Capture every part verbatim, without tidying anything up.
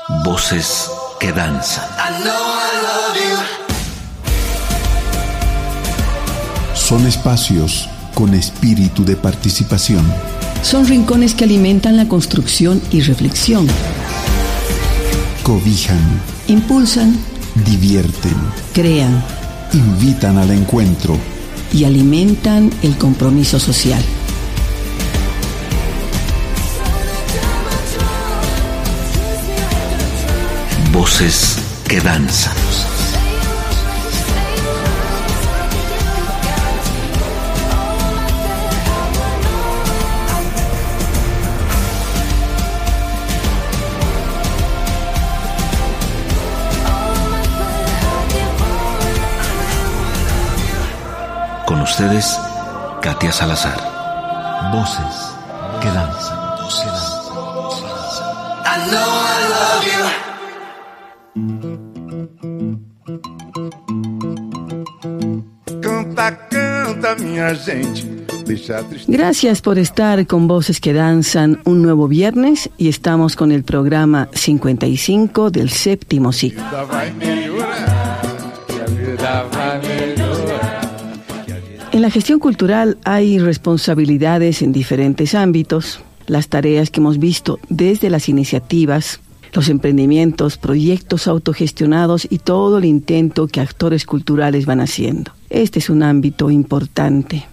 Voces que danzan. Son espacios con espíritu de participación. Son rincones que alimentan la construcción y reflexión. Cobijan. Impulsan. Divierten. Crean. Invitan al encuentro. Y alimentan el compromiso social. Voces que danzan. Con ustedes, Katia Salazar. Voces que danzan. Voces que danzan. I know I love you. Canta, canta, minha gente. Gracias por estar con Voces que Danzan un nuevo viernes y estamos con el programa cincuenta y cinco del séptimo ciclo. En la gestión cultural hay responsabilidades en diferentes ámbitos. Las tareas que hemos visto desde las iniciativas, los emprendimientos, proyectos autogestionados y todo el intento que actores culturales van haciendo. Este es un ámbito importante.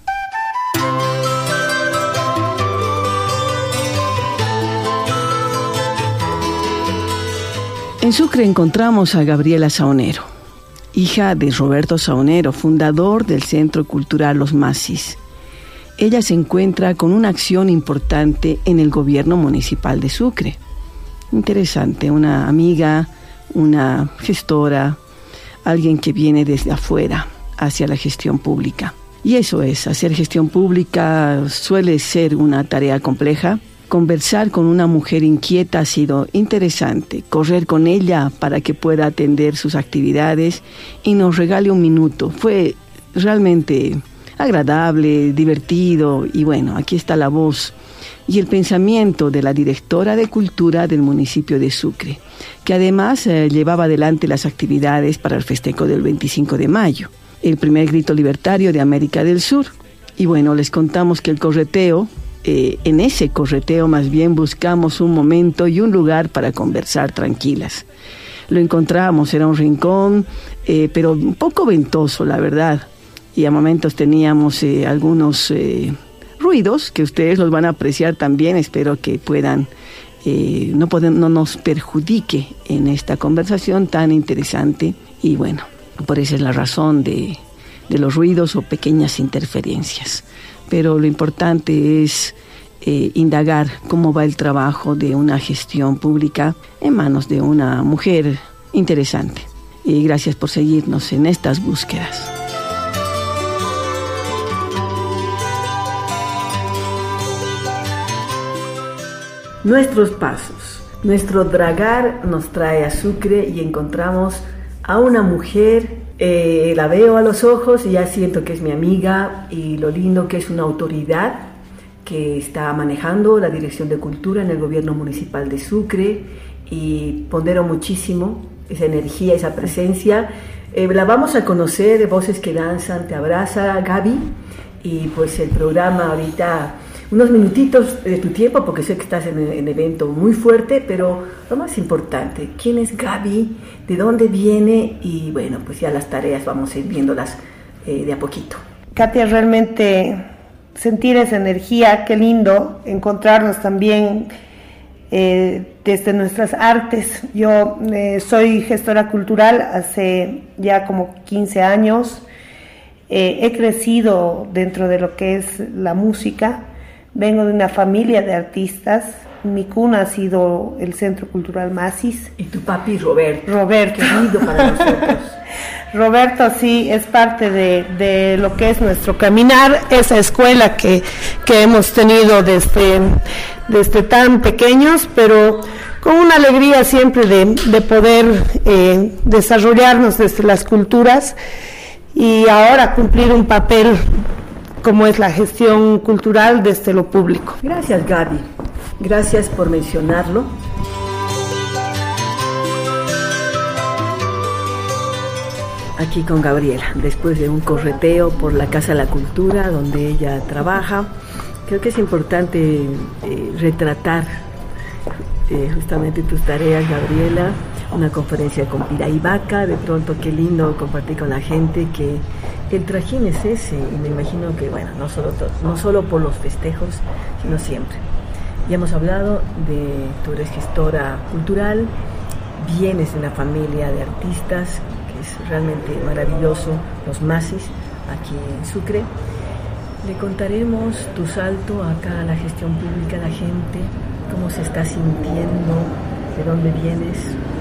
En Sucre encontramos a Gabriela Saonero, hija de Roberto Saonero, fundador del Centro Cultural Los Masis. Ella se encuentra con una acción importante en el gobierno municipal de Sucre. Interesante, una amiga, una gestora, alguien que viene desde afuera hacia la gestión pública. Y eso es, hacer gestión pública suele ser una tarea compleja. Conversar con una mujer inquieta ha sido interesante, correr con ella para que pueda atender sus actividades y nos regale un minuto. Fue realmente agradable, divertido y bueno, aquí está la voz y el pensamiento de la directora de Cultura del municipio de Sucre, que además eh, llevaba adelante las actividades para el festejo del veinticinco de mayo, el primer grito libertario de América del Sur. Y bueno, les contamos que el correteo, eh, en ese correteo más bien buscamos un momento y un lugar para conversar tranquilas. Lo encontramos, era un rincón, eh, pero un poco ventoso, la verdad, y a momentos teníamos eh, algunos Eh, ruidos que ustedes los van a apreciar también. Espero que puedan, eh, no, podem, no nos perjudique en esta conversación tan interesante. Y bueno, por esa es la razón de, de los ruidos o pequeñas interferencias. Pero lo importante es eh, indagar cómo va el trabajo de una gestión pública en manos de una mujer interesante. Y gracias por seguirnos en estas búsquedas. Nuestros pasos, nuestro dragar nos trae a Sucre y encontramos a una mujer, eh, la veo a los ojos y ya siento que es mi amiga y lo lindo que es una autoridad que está manejando la Dirección de Cultura en el gobierno municipal de Sucre y pondero muchísimo esa energía, esa presencia. Eh, la vamos a conocer, Voces que Danzan, te abraza Gaby y pues el programa ahorita... Unos minutitos de tu tiempo, porque sé que estás en un evento muy fuerte, pero lo más importante, ¿quién es Gaby? ¿De dónde viene? Y bueno, pues ya las tareas vamos a ir viéndolas eh, de a poquito. Katia, realmente sentir esa energía, qué lindo encontrarnos también eh, desde nuestras artes. Yo eh, soy gestora cultural hace ya como quince años, eh, he crecido dentro de lo que es la música. Vengo de una familia de artistas. Mi cuna ha sido el Centro Cultural Masis. Y tu papi Roberto. Roberto. Querido para nosotros. Roberto sí es parte de, de lo que es nuestro caminar, esa escuela que, que hemos tenido desde, desde tan pequeños, pero con una alegría siempre de, de poder eh, desarrollarnos desde las culturas y ahora cumplir un papel como es la gestión cultural desde lo público. Gracias, Gaby. Gracias por mencionarlo. aquí con Gabriela, después de un correteo por la Casa de la Cultura, donde ella trabaja. Creo que es importante eh, retratar eh, justamente tus tareas, Gabriela. Una conferencia con Piray Vaca, de pronto qué lindo compartir con la gente que el trajín es ese, y me imagino que, bueno, no solo, to- no solo por los festejos, sino siempre. Ya hemos hablado de, tú eres gestora cultural, vienes de una familia de artistas, que es realmente maravilloso, los Masis, aquí en Sucre. Le contaremos tu salto acá a la gestión pública a la gente, cómo se está sintiendo, de dónde vienes,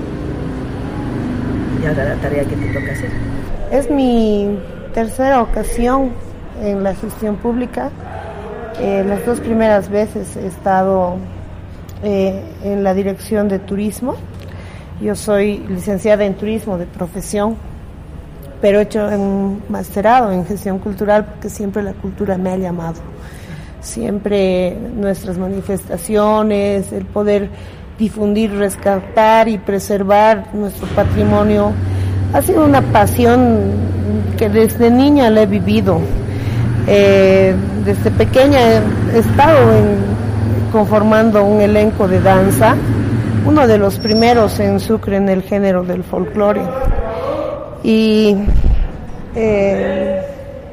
y ahora la tarea que te toca hacer. Es mi tercera ocasión en la gestión pública. Eh, las dos primeras veces he estado eh, en la dirección de turismo. Yo soy licenciada en turismo de profesión, pero he hecho un masterado en gestión cultural porque siempre la cultura me ha llamado. Siempre nuestras manifestaciones, el poder difundir, rescatar y preservar nuestro patrimonio ha sido una pasión que desde niña la he vivido. Eh, desde pequeña he estado en, conformando un elenco de danza, uno de los primeros en Sucre en el género del folclore. Y eh,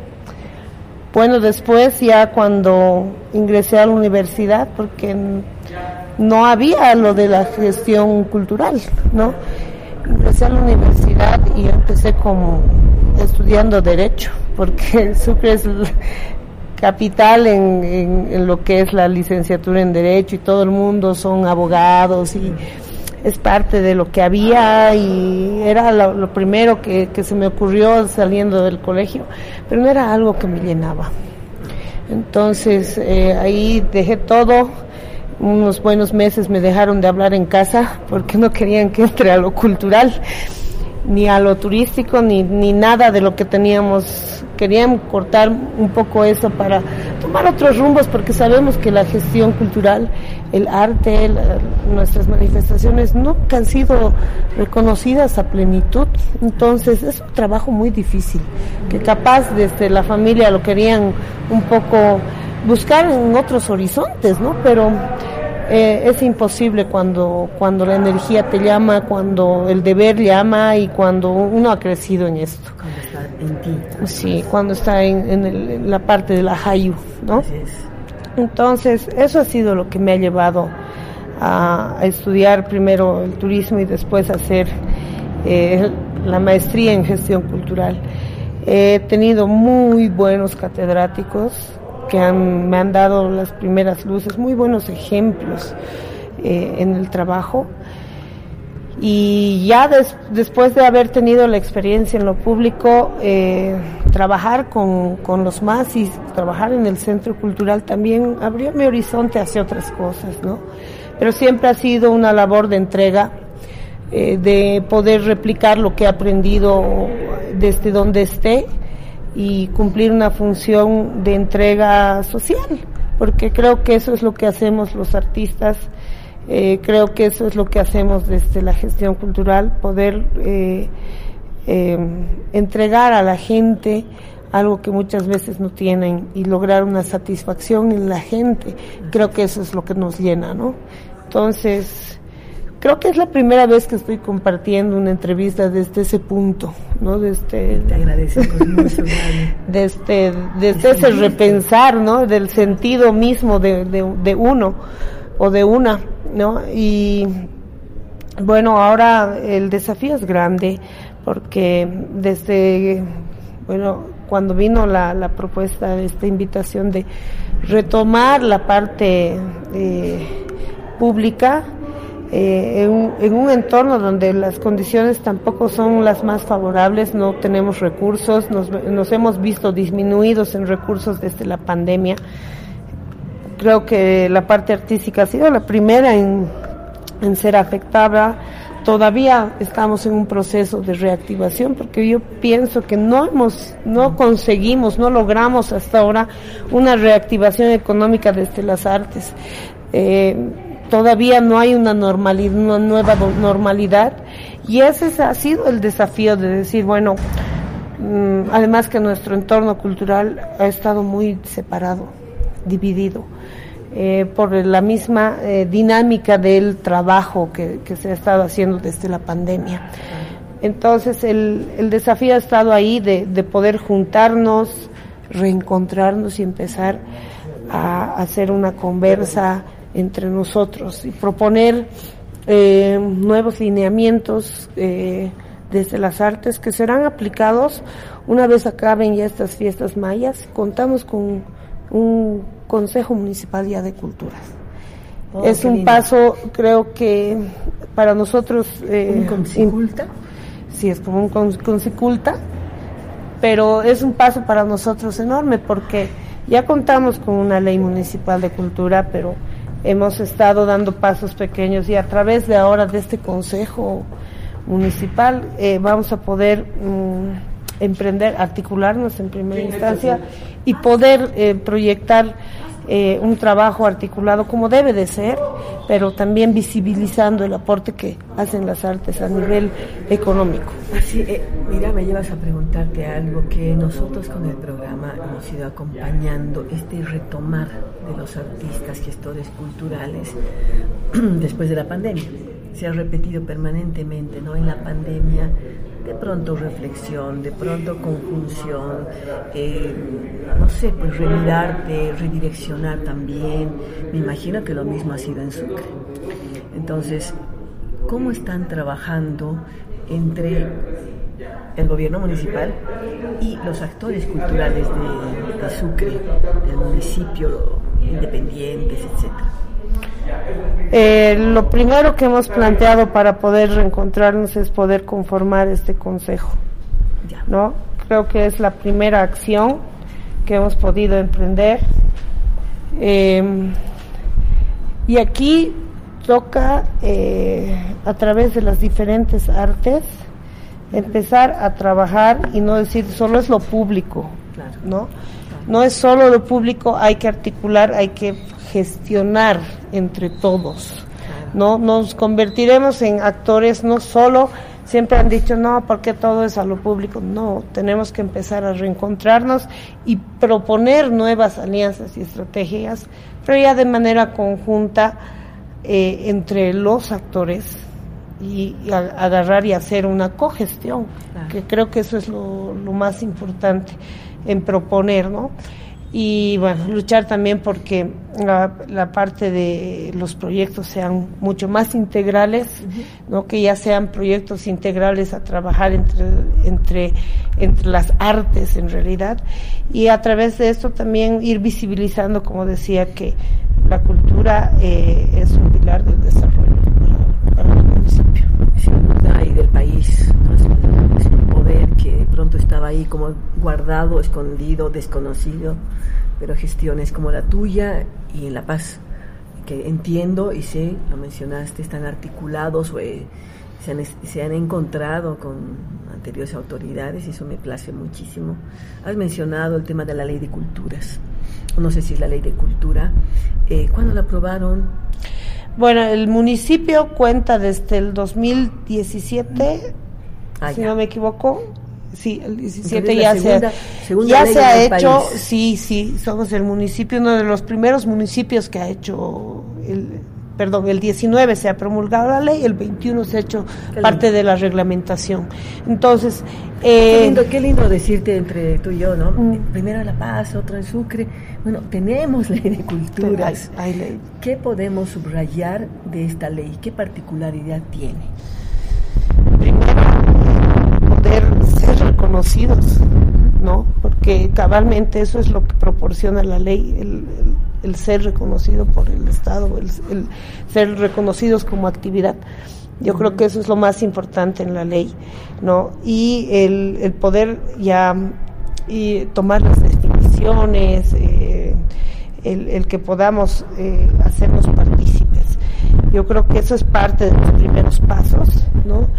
bueno, después ya cuando ingresé a la universidad, porque no había lo de la gestión cultural, ¿no? Ingresé a la universidad y empecé como estudiando Derecho, porque Sucre es capital en, en, en lo que es la licenciatura en Derecho y todo el mundo son abogados y es parte de lo que había y era lo, lo primero que, que se me ocurrió saliendo del colegio, pero no era algo que me llenaba. Entonces eh, ahí dejé todo. Unos buenos meses me dejaron de hablar en casa porque no querían que entre a lo cultural, ni a lo turístico, ni, ni nada de lo que teníamos. Querían cortar un poco eso para tomar otros rumbos, porque sabemos que la gestión cultural, el arte, la, nuestras manifestaciones nunca han sido reconocidas a plenitud. Entonces es un trabajo muy difícil, que capaz desde la familia lo querían un poco buscar en otros horizontes, ¿no? Pero eh, es imposible cuando cuando la energía te llama, cuando el deber llama y cuando uno ha crecido en esto. Cuando está en ti. Sí, cuando está en, en, el, en la parte de la Hayu, ¿no? Así es. Entonces, eso ha sido lo que me ha llevado a, a estudiar primero el turismo y después a hacer eh, la maestría en gestión cultural. He tenido muy buenos catedráticos que han, me han dado las primeras luces, muy buenos ejemplos eh, en el trabajo. Y ya des, después de haber tenido la experiencia en lo público, eh, trabajar con, con los Masis, trabajar en el Centro Cultural también abrió mi horizonte hacia otras cosas, ¿no? Pero siempre ha sido una labor de entrega, eh, de poder replicar lo que he aprendido desde donde esté y cumplir una función de entrega social, porque creo que eso es lo que hacemos los artistas. Eh, creo que eso es lo que hacemos desde la gestión cultural, poder eh, eh, entregar a la gente algo que muchas veces no tienen y lograr una satisfacción en la gente. Creo que eso es lo que nos llena, ¿no? Entonces, creo que es la primera vez que estoy compartiendo una entrevista desde ese punto, ¿no? Desde, Te agradecemos mucho, desde, desde ese repensar, ¿no? Del sentido mismo de, de, de uno o de una, ¿no? Y bueno, ahora el desafío es grande porque desde, bueno, cuando vino la, la propuesta de esta invitación de retomar la parte eh, pública eh, en, un, en un entorno donde las condiciones tampoco son las más favorables, no tenemos recursos, nos, nos hemos visto disminuidos en recursos desde la pandemia. Creo que la parte artística ha sido la primera en, en ser afectada. Todavía estamos en un proceso de reactivación porque yo pienso que no hemos, no conseguimos, no logramos hasta ahora una reactivación económica desde las artes. Eh, todavía no hay una normalidad, una nueva normalidad, y ese ha sido el desafío de decir, bueno, mm, además que nuestro entorno cultural ha estado muy separado, dividido, eh, por la misma eh, dinámica del trabajo que, que se ha estado haciendo desde la pandemia. Entonces el, el desafío ha estado ahí de, de poder juntarnos, reencontrarnos y empezar a hacer una conversa entre nosotros y proponer eh, nuevos lineamientos eh, desde las artes que serán aplicados una vez acaben ya estas fiestas mayas. Contamos con un Consejo Municipal ya de Culturas. Oh, es un lindo. Paso, creo que para nosotros... Eh, ¿Un Consiculta? Sí, es como un Consiculta, pero es un paso para nosotros enorme porque ya contamos con una ley municipal de cultura, pero hemos estado dando pasos pequeños y a través de ahora de este Consejo Municipal eh, vamos a poder mm, emprender, articularnos en primera instancia y poder eh, proyectar eh, un trabajo articulado como debe de ser, pero también visibilizando el aporte que hacen las artes a nivel económico. Así, eh, mira, me llevas a preguntarte algo que nosotros con el programa hemos ido acompañando, este retomar de los artistas, gestores culturales después de la pandemia. Se ha repetido permanentemente, ¿no? En la pandemia, de pronto reflexión, de pronto conjunción, eh, no sé, pues remirarte, redireccionar también. Me imagino que lo mismo ha sido en Sucre. Entonces, ¿cómo están trabajando entre el gobierno municipal y los actores culturales de, de Sucre, del municipio, independientes, etcétera? Eh, lo primero que hemos planteado para poder reencontrarnos es poder conformar este consejo, ¿no? Creo que es la primera acción que hemos podido emprender. Eh, y aquí toca, eh, a través de las diferentes artes, empezar a trabajar y no decir solo es lo público, ¿no? No es solo lo público, hay que articular, hay que gestionar entre todos, ¿no? Nos convertiremos en actores, no solo, siempre han dicho, no, porque todo es a lo público, no, tenemos que empezar a reencontrarnos y proponer nuevas alianzas y estrategias, pero ya de manera conjunta eh, entre los actores y, y a, agarrar y hacer una cogestión, claro. Que creo que eso es lo, lo más importante en proponer, ¿no? Y bueno, luchar también porque la, la parte de los proyectos sean mucho más integrales, uh-huh. ¿no? Que ya sean proyectos integrales a trabajar entre, entre, entre las artes en realidad, y a través de esto también ir visibilizando, como decía, que la cultura eh, es un pilar del desarrollo para, para el municipio. Sin duda, y del país, ¿no? Es un, es un poder que de pronto estaba ahí como guardado, escondido, desconocido, pero gestiones como la tuya y en La Paz, que entiendo y sé, lo mencionaste, están articulados, o, eh, se, han, se han encontrado con anteriores autoridades y eso me place muchísimo. Has mencionado el tema de la ley de culturas, no sé si es la ley de cultura, eh, ¿cuándo la aprobaron? Bueno, el municipio cuenta desde el dos mil diecisiete, ah, si ya. no me equivoco. Sí, el diecisiete ya segunda, se, ya se ha hecho, país. sí, sí, somos el municipio, uno de los primeros municipios que ha hecho, el, perdón, el diecinueve se ha promulgado la ley, el veintiuno se ha hecho qué parte lindo. de la reglamentación. Entonces, eh, qué lindo, qué lindo decirte entre tú y yo, ¿no? Mm. Primero La Paz, otro en Sucre. Bueno, tenemos ley de culturas. Hay, hay ley. ¿Qué podemos subrayar de esta ley? ¿Qué particularidad tiene? Primero, poder ser reconocidos, ¿no? Porque cabalmente eso es lo que proporciona la ley, el, el, el ser reconocido por el Estado, el, el ser reconocidos como actividad. Yo creo que eso es lo más importante en la ley, ¿no? Y el, el poder ya y tomar las definiciones, eh, el, el que podamos eh, hacernos partícipes. Yo creo que eso es parte de los primeros pasos, ¿no?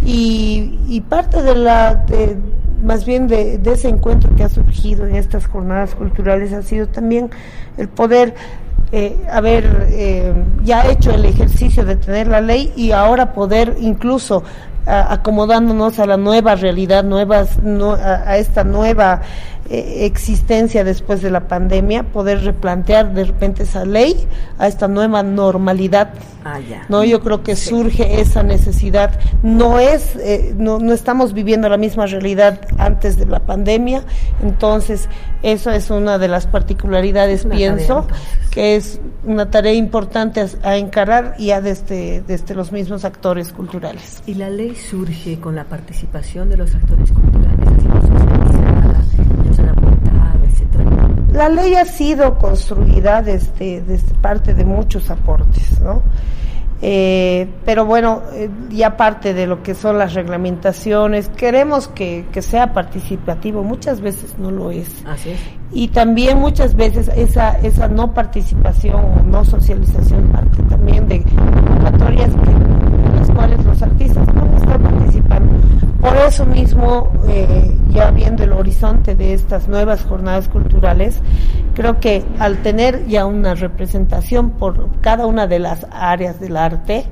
Y, y parte de la, de, más bien de, de ese encuentro que ha surgido en estas jornadas culturales ha sido también el poder eh, haber eh, ya hecho el ejercicio de tener la ley y ahora poder incluso a, acomodándonos a la nueva realidad, nuevas, no, a, a esta nueva eh, existencia después de la pandemia, poder replantear de repente esa ley a esta nueva normalidad. Ah, ya. No, yo creo que sí. surge esa necesidad. No es, eh, no, no estamos viviendo la misma realidad antes de la pandemia, entonces eso es una de las particularidades, una pienso, tarea, que es una tarea importante a, a encarar ya desde, desde los mismos actores culturales. Y la ley surge con la participación de los actores culturales, ha sido socializada, ellos han aportado, etcétera. La ley ha sido construida desde, desde parte de muchos aportes, ¿no? Eh, pero bueno, eh, ya parte de lo que son las reglamentaciones, queremos que, que sea participativo, muchas veces no lo es. Así es. Y también muchas veces esa esa no participación o no socialización parte también de convocatorias en las cuales los artistas no están participando. Por eso mismo, eh, ya viendo el horizonte de estas nuevas jornadas culturales, creo que al tener ya una representación por cada una de las áreas del arte,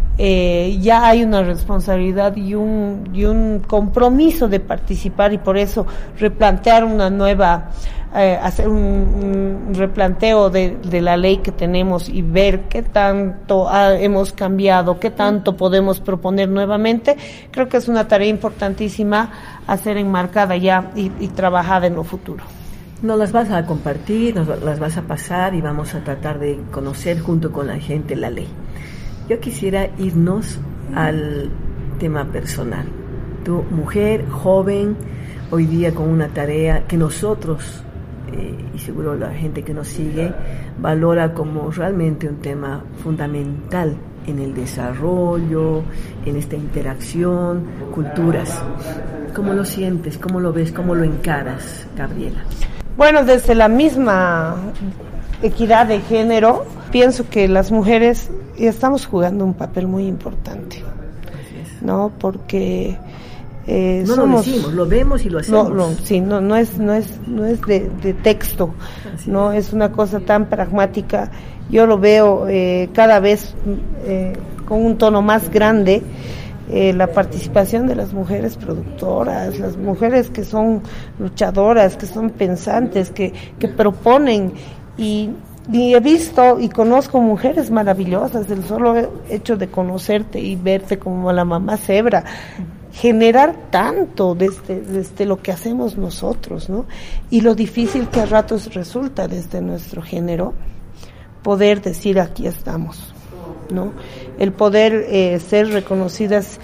eh, ya hay una responsabilidad y un, y un compromiso de participar, y por eso replantear una nueva, eh, hacer un, un replanteo de, de la ley que tenemos y ver qué tanto ha, hemos cambiado, qué tanto podemos proponer nuevamente. Creo que es una tarea importantísima a ser enmarcada ya y, y trabajada en lo futuro. Nos las vas a compartir, nos las vas a pasar y vamos a tratar de conocer junto con la gente la ley. Yo quisiera irnos al tema personal. Tu mujer, joven, hoy día con una tarea que nosotros, eh, y seguro la gente que nos sigue, valora como realmente un tema fundamental en el desarrollo, en esta interacción, culturas. ¿Cómo lo sientes? ¿Cómo lo ves? ¿Cómo lo encaras, Gabriela? Bueno, desde la misma equidad de género, pienso que las mujeres estamos jugando un papel muy importante, ¿no? Porque eh, no somos, lo decimos, lo vemos y lo hacemos. No, no, sí, no, no es, no es, no es de, de texto, Así no es. es una cosa tan pragmática. Yo lo veo eh, cada vez eh, con un tono más grande. Eh, la participación de las mujeres productoras, las mujeres que son luchadoras, que son pensantes, que, que proponen, y, y he visto y conozco mujeres maravillosas. El solo hecho de conocerte y verte como la mamá cebra, generar tanto desde, desde lo que hacemos nosotros, ¿no? Y lo difícil que a ratos resulta desde nuestro género poder decir aquí estamos, ¿no? El poder eh, ser reconocidas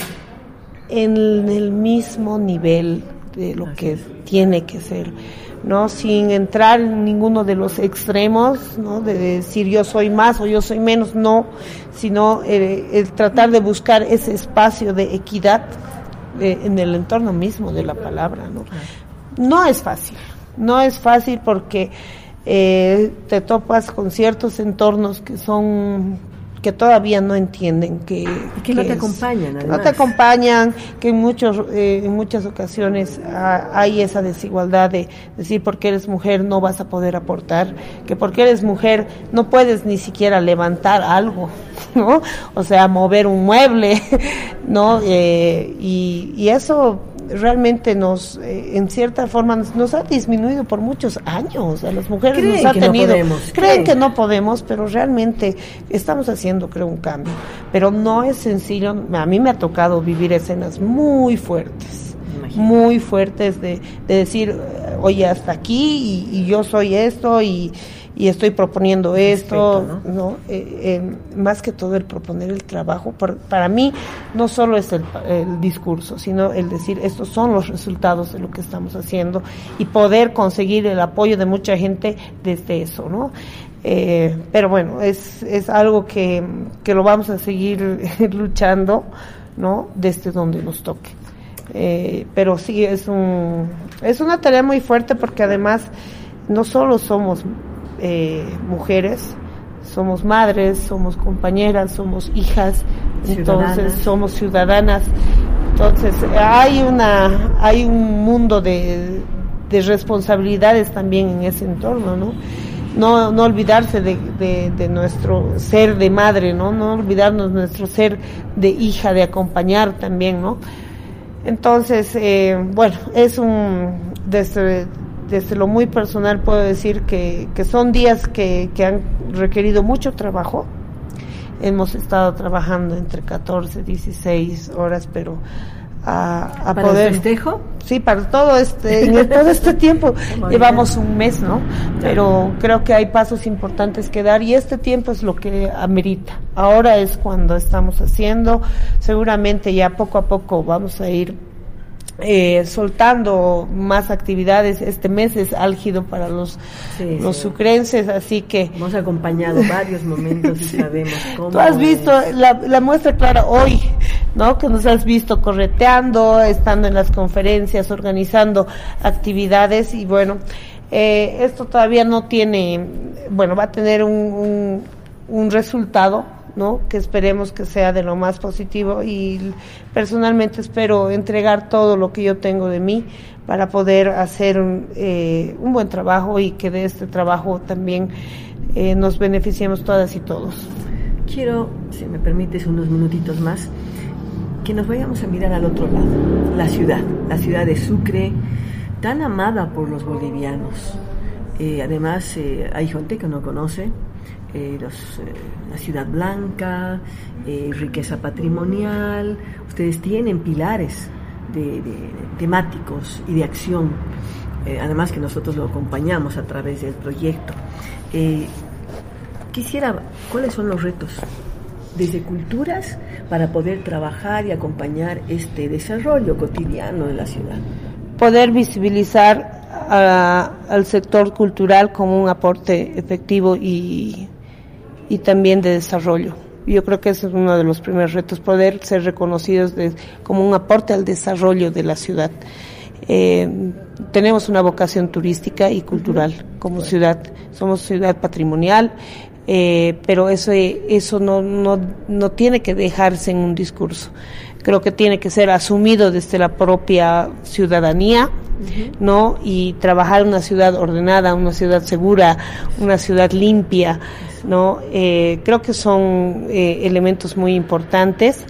en el mismo nivel de lo que tiene que ser, ¿no? Sin entrar en ninguno de los extremos, ¿no? De decir yo soy más o yo soy menos, no, sino eh, el tratar de buscar ese espacio de equidad eh, en el entorno mismo de la palabra, ¿no? No es fácil, no es fácil porque eh, te topas con ciertos entornos que son que todavía no entienden que, y que, que no es, te acompañan, además. no te acompañan, que en muchos eh, en muchas ocasiones ah, hay esa desigualdad de decir porque eres mujer no vas a poder aportar, que porque eres mujer no puedes ni siquiera levantar algo, ¿no? O sea, mover un mueble, ¿no? Eh, y, y eso realmente nos, eh, en cierta forma, nos, nos ha disminuido por muchos años. A las mujeres creen nos ha que tenido, no podemos, creen, creen que no podemos, pero realmente estamos haciendo, creo, un cambio. Pero no es sencillo. A mí me ha tocado vivir escenas muy fuertes, Imagínate. muy fuertes de, de decir, oye, hasta aquí y, y yo soy esto y y estoy proponiendo esto, Respeto, ¿no? ¿no? Eh, eh, más que todo el proponer el trabajo, por, para mí no solo es el, el discurso, sino el decir estos son los resultados de lo que estamos haciendo y poder conseguir el apoyo de mucha gente desde eso, ¿no? Eh, pero bueno, es, es algo que, que lo vamos a seguir luchando, ¿no? Desde donde nos toque. Eh, pero sí, es, un, es una tarea muy fuerte porque además no solo somos Eh, mujeres, somos madres, somos compañeras, somos hijas, ciudadanas. Entonces somos ciudadanas, entonces hay una hay un mundo de, de responsabilidades también en ese entorno, ¿no? no, no olvidarse de, de, de nuestro ser de madre, ¿no? No olvidarnos de nuestro ser de hija, de acompañar también, ¿no? Entonces, eh, bueno, es un, desde, desde lo muy personal puedo decir que, que son días que, que han requerido mucho trabajo. Hemos estado trabajando entre catorce, dieciséis horas, pero a, a ¿Para poder... el festejo? Sí, para todo este, en todo este tiempo. Llevamos un mes, ¿no? Pero creo que hay pasos importantes que dar y este tiempo es lo que amerita. Ahora es cuando estamos haciendo, seguramente ya poco a poco vamos a ir Eh, soltando más actividades. Este mes es álgido para los, sí, los sí. sucrenses, así que hemos acompañado varios momentos y sí. sabemos cómo. Tú has visto la, la muestra clara hoy, ¿no? Que nos has visto correteando, estando en las conferencias, organizando actividades y bueno, eh, esto todavía no tiene, bueno, va a tener un, un, un resultado, ¿no? Que esperemos que sea de lo más positivo y personalmente espero entregar todo lo que yo tengo de mí para poder hacer un, eh, un buen trabajo y que de este trabajo también eh, nos beneficiemos todas y todos. Quiero, si me permites unos minutitos más, que nos vayamos a mirar al otro lado, la ciudad, la ciudad de Sucre, tan amada por los bolivianos. Eh, además, eh, hay gente que no conoce. Eh, los, eh, la ciudad blanca, eh, riqueza patrimonial. Ustedes tienen pilares de, de, temáticos y de acción, eh, además que nosotros lo acompañamos a través del proyecto. Eh, quisiera, ¿cuáles son los retos desde culturas para poder trabajar y acompañar este desarrollo cotidiano de la ciudad? Poder visibilizar a, al sector cultural como un aporte efectivo y y también de desarrollo. Yo creo que ese es uno de los primeros retos, poder ser reconocidos de, como un aporte al desarrollo de la ciudad. Eh, tenemos una vocación turística y cultural uh-huh. como bueno. ciudad, somos ciudad patrimonial, eh, pero eso, eso no, no, no tiene que dejarse en un discurso. Creo que tiene que ser asumido desde la propia ciudadanía, uh-huh. ¿no? Y trabajar en una ciudad ordenada, una ciudad segura, una ciudad limpia, ¿no? Eh, creo que son eh, elementos muy importantes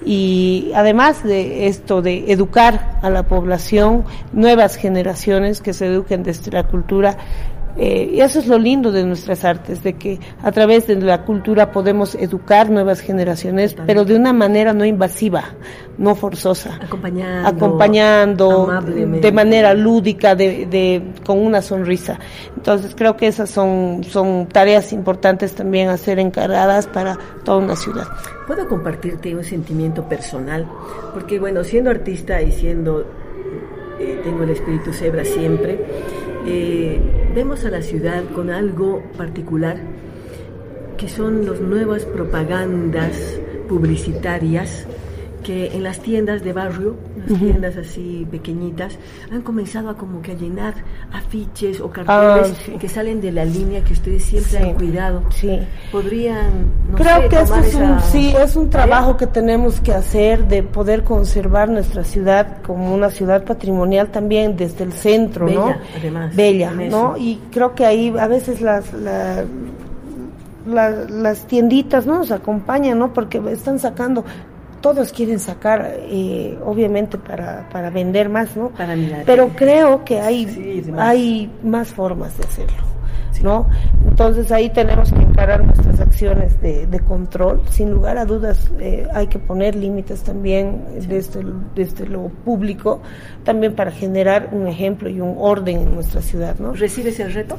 y además de esto de educar a la población, nuevas generaciones que se eduquen desde la cultura. Eh, y eso es lo lindo de nuestras artes, de que a través de la cultura podemos educar nuevas generaciones, también. Pero de una manera no invasiva, no forzosa, acompañando, acompañando de manera lúdica, de, de con una sonrisa. Entonces creo que esas son son tareas importantes también a ser encaradas para toda una ciudad. ¿Puedo compartirte un sentimiento personal? Porque bueno, siendo artista y siendo eh, tengo el espíritu cebra siempre. Eh, vemos a la ciudad con algo particular que son las nuevas propagandas publicitarias que en las tiendas de barrio, las uh-huh. tiendas así pequeñitas, han comenzado a como que a llenar afiches o carteles ah, sí. que salen de la línea que ustedes siempre sí. han cuidado. Sí. Podrían, no Creo sé, que eso es un, esa... sí, es un trabajo ¿Eh? que tenemos que hacer de poder conservar nuestra ciudad como una ciudad patrimonial también desde el centro, Bella, ¿no? Además, Bella, ¿no? Y creo que ahí a veces las la, la, las tienditas no nos acompañan, ¿no? Porque están sacando, todos quieren sacar, eh, obviamente para para vender más, ¿no? Para mirar. Pero creo que hay sí, más. hay más formas de hacerlo, ¿no? Entonces ahí tenemos que encarar nuestras acciones de, de control. Sin lugar a dudas, eh, hay que poner límites también sí. desde, desde lo público, también para generar un ejemplo y un orden en nuestra ciudad, ¿no? ¿Recibes el reto?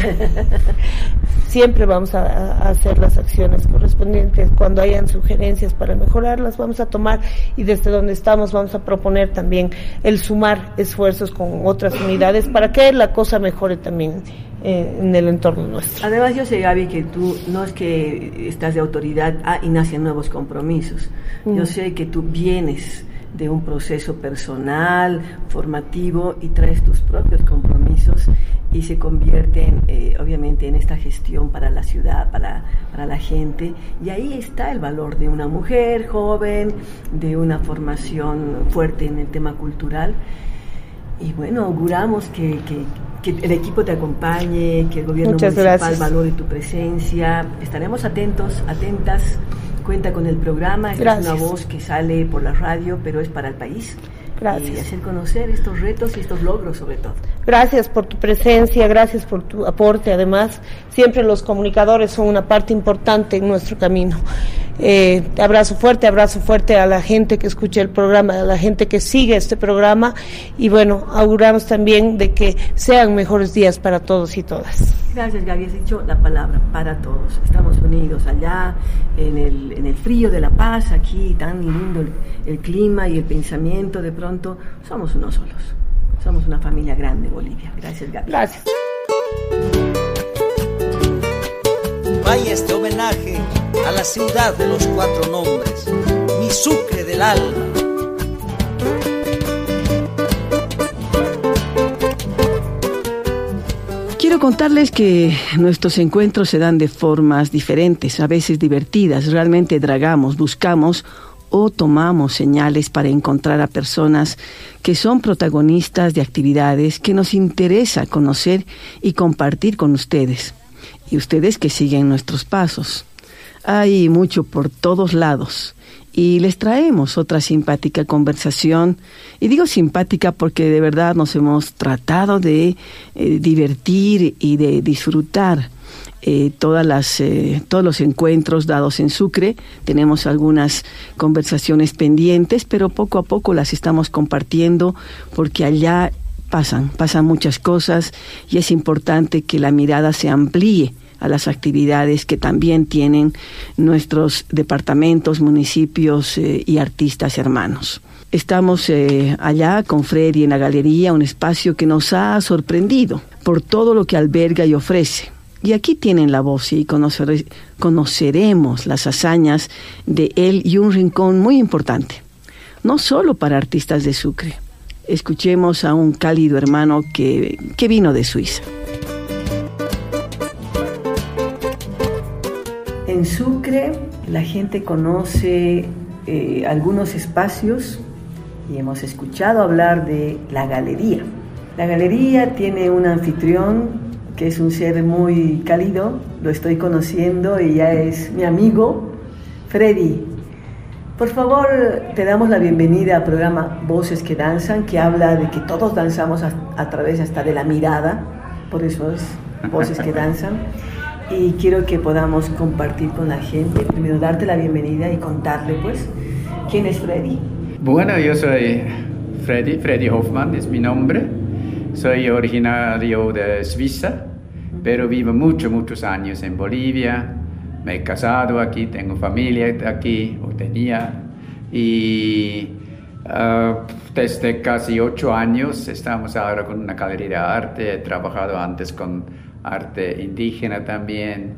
Siempre vamos a, a hacer las acciones correspondientes. Cuando hayan sugerencias para mejorarlas, vamos a tomar, y desde donde estamos vamos a proponer también el sumar esfuerzos con otras unidades para que la cosa mejore también eh, en el entorno nuestro. Además, yo sé, Gaby, que tú no es que estás de autoridad ah, y nacen nuevos compromisos. Mm. Yo sé que tú vienes de un proceso personal, formativo, y traes tus propios compromisos y se convierten eh, obviamente en esta gestión para la ciudad, para, para la gente, y ahí está el valor de una mujer joven, de una formación fuerte en el tema cultural. Y bueno, auguramos que, que, que el equipo te acompañe, que el gobierno Muchas municipal gracias. valore tu presencia. Estaremos atentos, atentas. Cuenta con el programa. Esta Gracias. es una voz que sale por la radio, pero es para el país. Gracias. Y hacer conocer estos retos y estos logros, sobre todo. Gracias por tu presencia, gracias por tu aporte. Además, siempre los comunicadores son una parte importante en nuestro camino. Eh, abrazo fuerte, abrazo fuerte a la gente que escucha el programa, a la gente que sigue este programa, y bueno, auguramos también de que sean mejores días para todos y todas. Gracias, Gaby. Has dicho la palabra para todos. Estamos unidos allá en el, en el frío de La Paz, aquí tan lindo el, el clima y el pensamiento. De pronto somos unos solos. Somos una familia grande, Bolivia. Gracias, Gaby. Gracias. Vaya este homenaje a la ciudad de los cuatro nombres, mi Sucre del alma. Quiero contarles que nuestros encuentros se dan de formas diferentes, a veces divertidas. Realmente dragamos, buscamos o tomamos señales para encontrar a personas que son protagonistas de actividades que nos interesa conocer y compartir con ustedes. Y ustedes que siguen nuestros pasos. Hay mucho por todos lados. Y les traemos otra simpática conversación. Y digo simpática porque de verdad nos hemos tratado de eh, divertir y de disfrutar eh, todas las, eh, todos los encuentros dados en Sucre. Tenemos algunas conversaciones pendientes, pero poco a poco las estamos compartiendo porque allá pasan, pasan muchas cosas y es importante que la mirada se amplíe a las actividades que también tienen nuestros departamentos, municipios eh, y artistas hermanos. Estamos eh, allá con Freddy en la galería, un espacio que nos ha sorprendido por todo lo que alberga y ofrece. Y aquí tienen la voz y conocer, conoceremos las hazañas de él y un rincón muy importante, no solo para artistas de Sucre. Escuchemos a un cálido hermano que, que vino de Suiza. En Sucre la gente conoce eh, algunos espacios y hemos escuchado hablar de la galería. La galería tiene un anfitrión que es un ser muy cálido, lo estoy conociendo y ya es mi amigo, Freddy. Por favor, te damos la bienvenida al programa Voces que Danzan, que habla de que todos danzamos a, a través hasta de la mirada, por eso es Voces que Danzan. Y quiero que podamos compartir con la gente, primero darte la bienvenida y contarle, pues, ¿quién es Freddy? Bueno, yo soy Freddy, Freddy Hoffmann es mi nombre. Soy originario de Suiza, pero vivo muchos, muchos años en Bolivia. Me he casado aquí, tengo familia aquí, o tenía. Y uh, desde casi ocho años estamos ahora con una galería de arte. He trabajado antes con arte indígena también,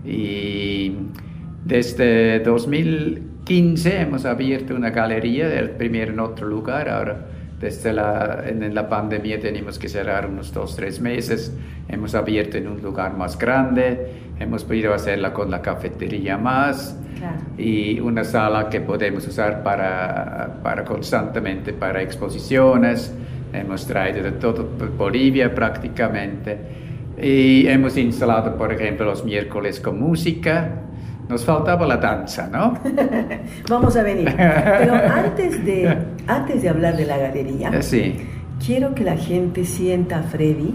y desde dos mil quince hemos abierto una galería, el primero en otro lugar. Ahora desde la, en la pandemia tenemos que cerrar unos dos, tres meses, hemos abierto en un lugar más grande, hemos podido hacerla con la cafetería más, claro, y una sala que podemos usar para, para constantemente para exposiciones. Hemos traído de todo Bolivia prácticamente. Y hemos instalado, por ejemplo, los miércoles con música. Nos faltaba la danza, ¿no? Vamos a venir. Pero antes de, antes de hablar de la galería, sí, quiero que la gente sienta a Freddy.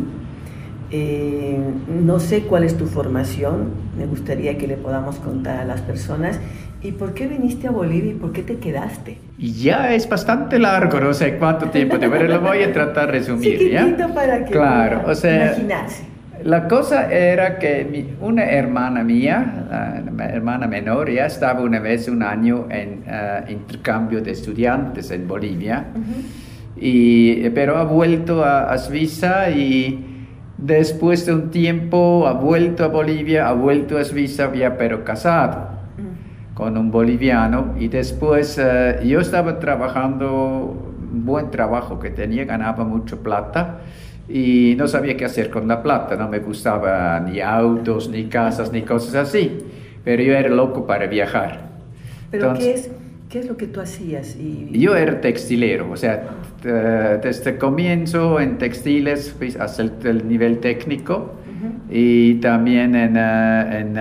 Eh, no sé cuál es tu formación. Me gustaría que le podamos contar a las personas. ¿Y por qué viniste a Bolivia y por qué te quedaste? Ya es bastante largo, no sé cuánto tiempo, pero lo voy a tratar de resumir. Chiquitito, ¿ya? Para que claro, o sea, imaginarse. La cosa era que mi, una hermana mía, una hermana menor, ya estaba una vez un año en uh, intercambio de estudiantes en Bolivia, uh-huh. y, pero ha vuelto a, a Suiza y después de un tiempo ha vuelto a Bolivia, ha vuelto a Suiza ya pero casado uh-huh. con un boliviano, y después uh, yo estaba trabajando, un buen trabajo que tenía, ganaba mucho plata, y no sabía qué hacer con la plata. No me gustaba ni autos, ni casas, ni cosas así, pero yo era loco para viajar. ¿Pero Entonces, qué es, ¿Qué es lo que tú hacías? Y... Yo era textilero, o sea, t- desde el comienzo en textiles pues, hasta el, el nivel técnico uh-huh. y también en, uh, en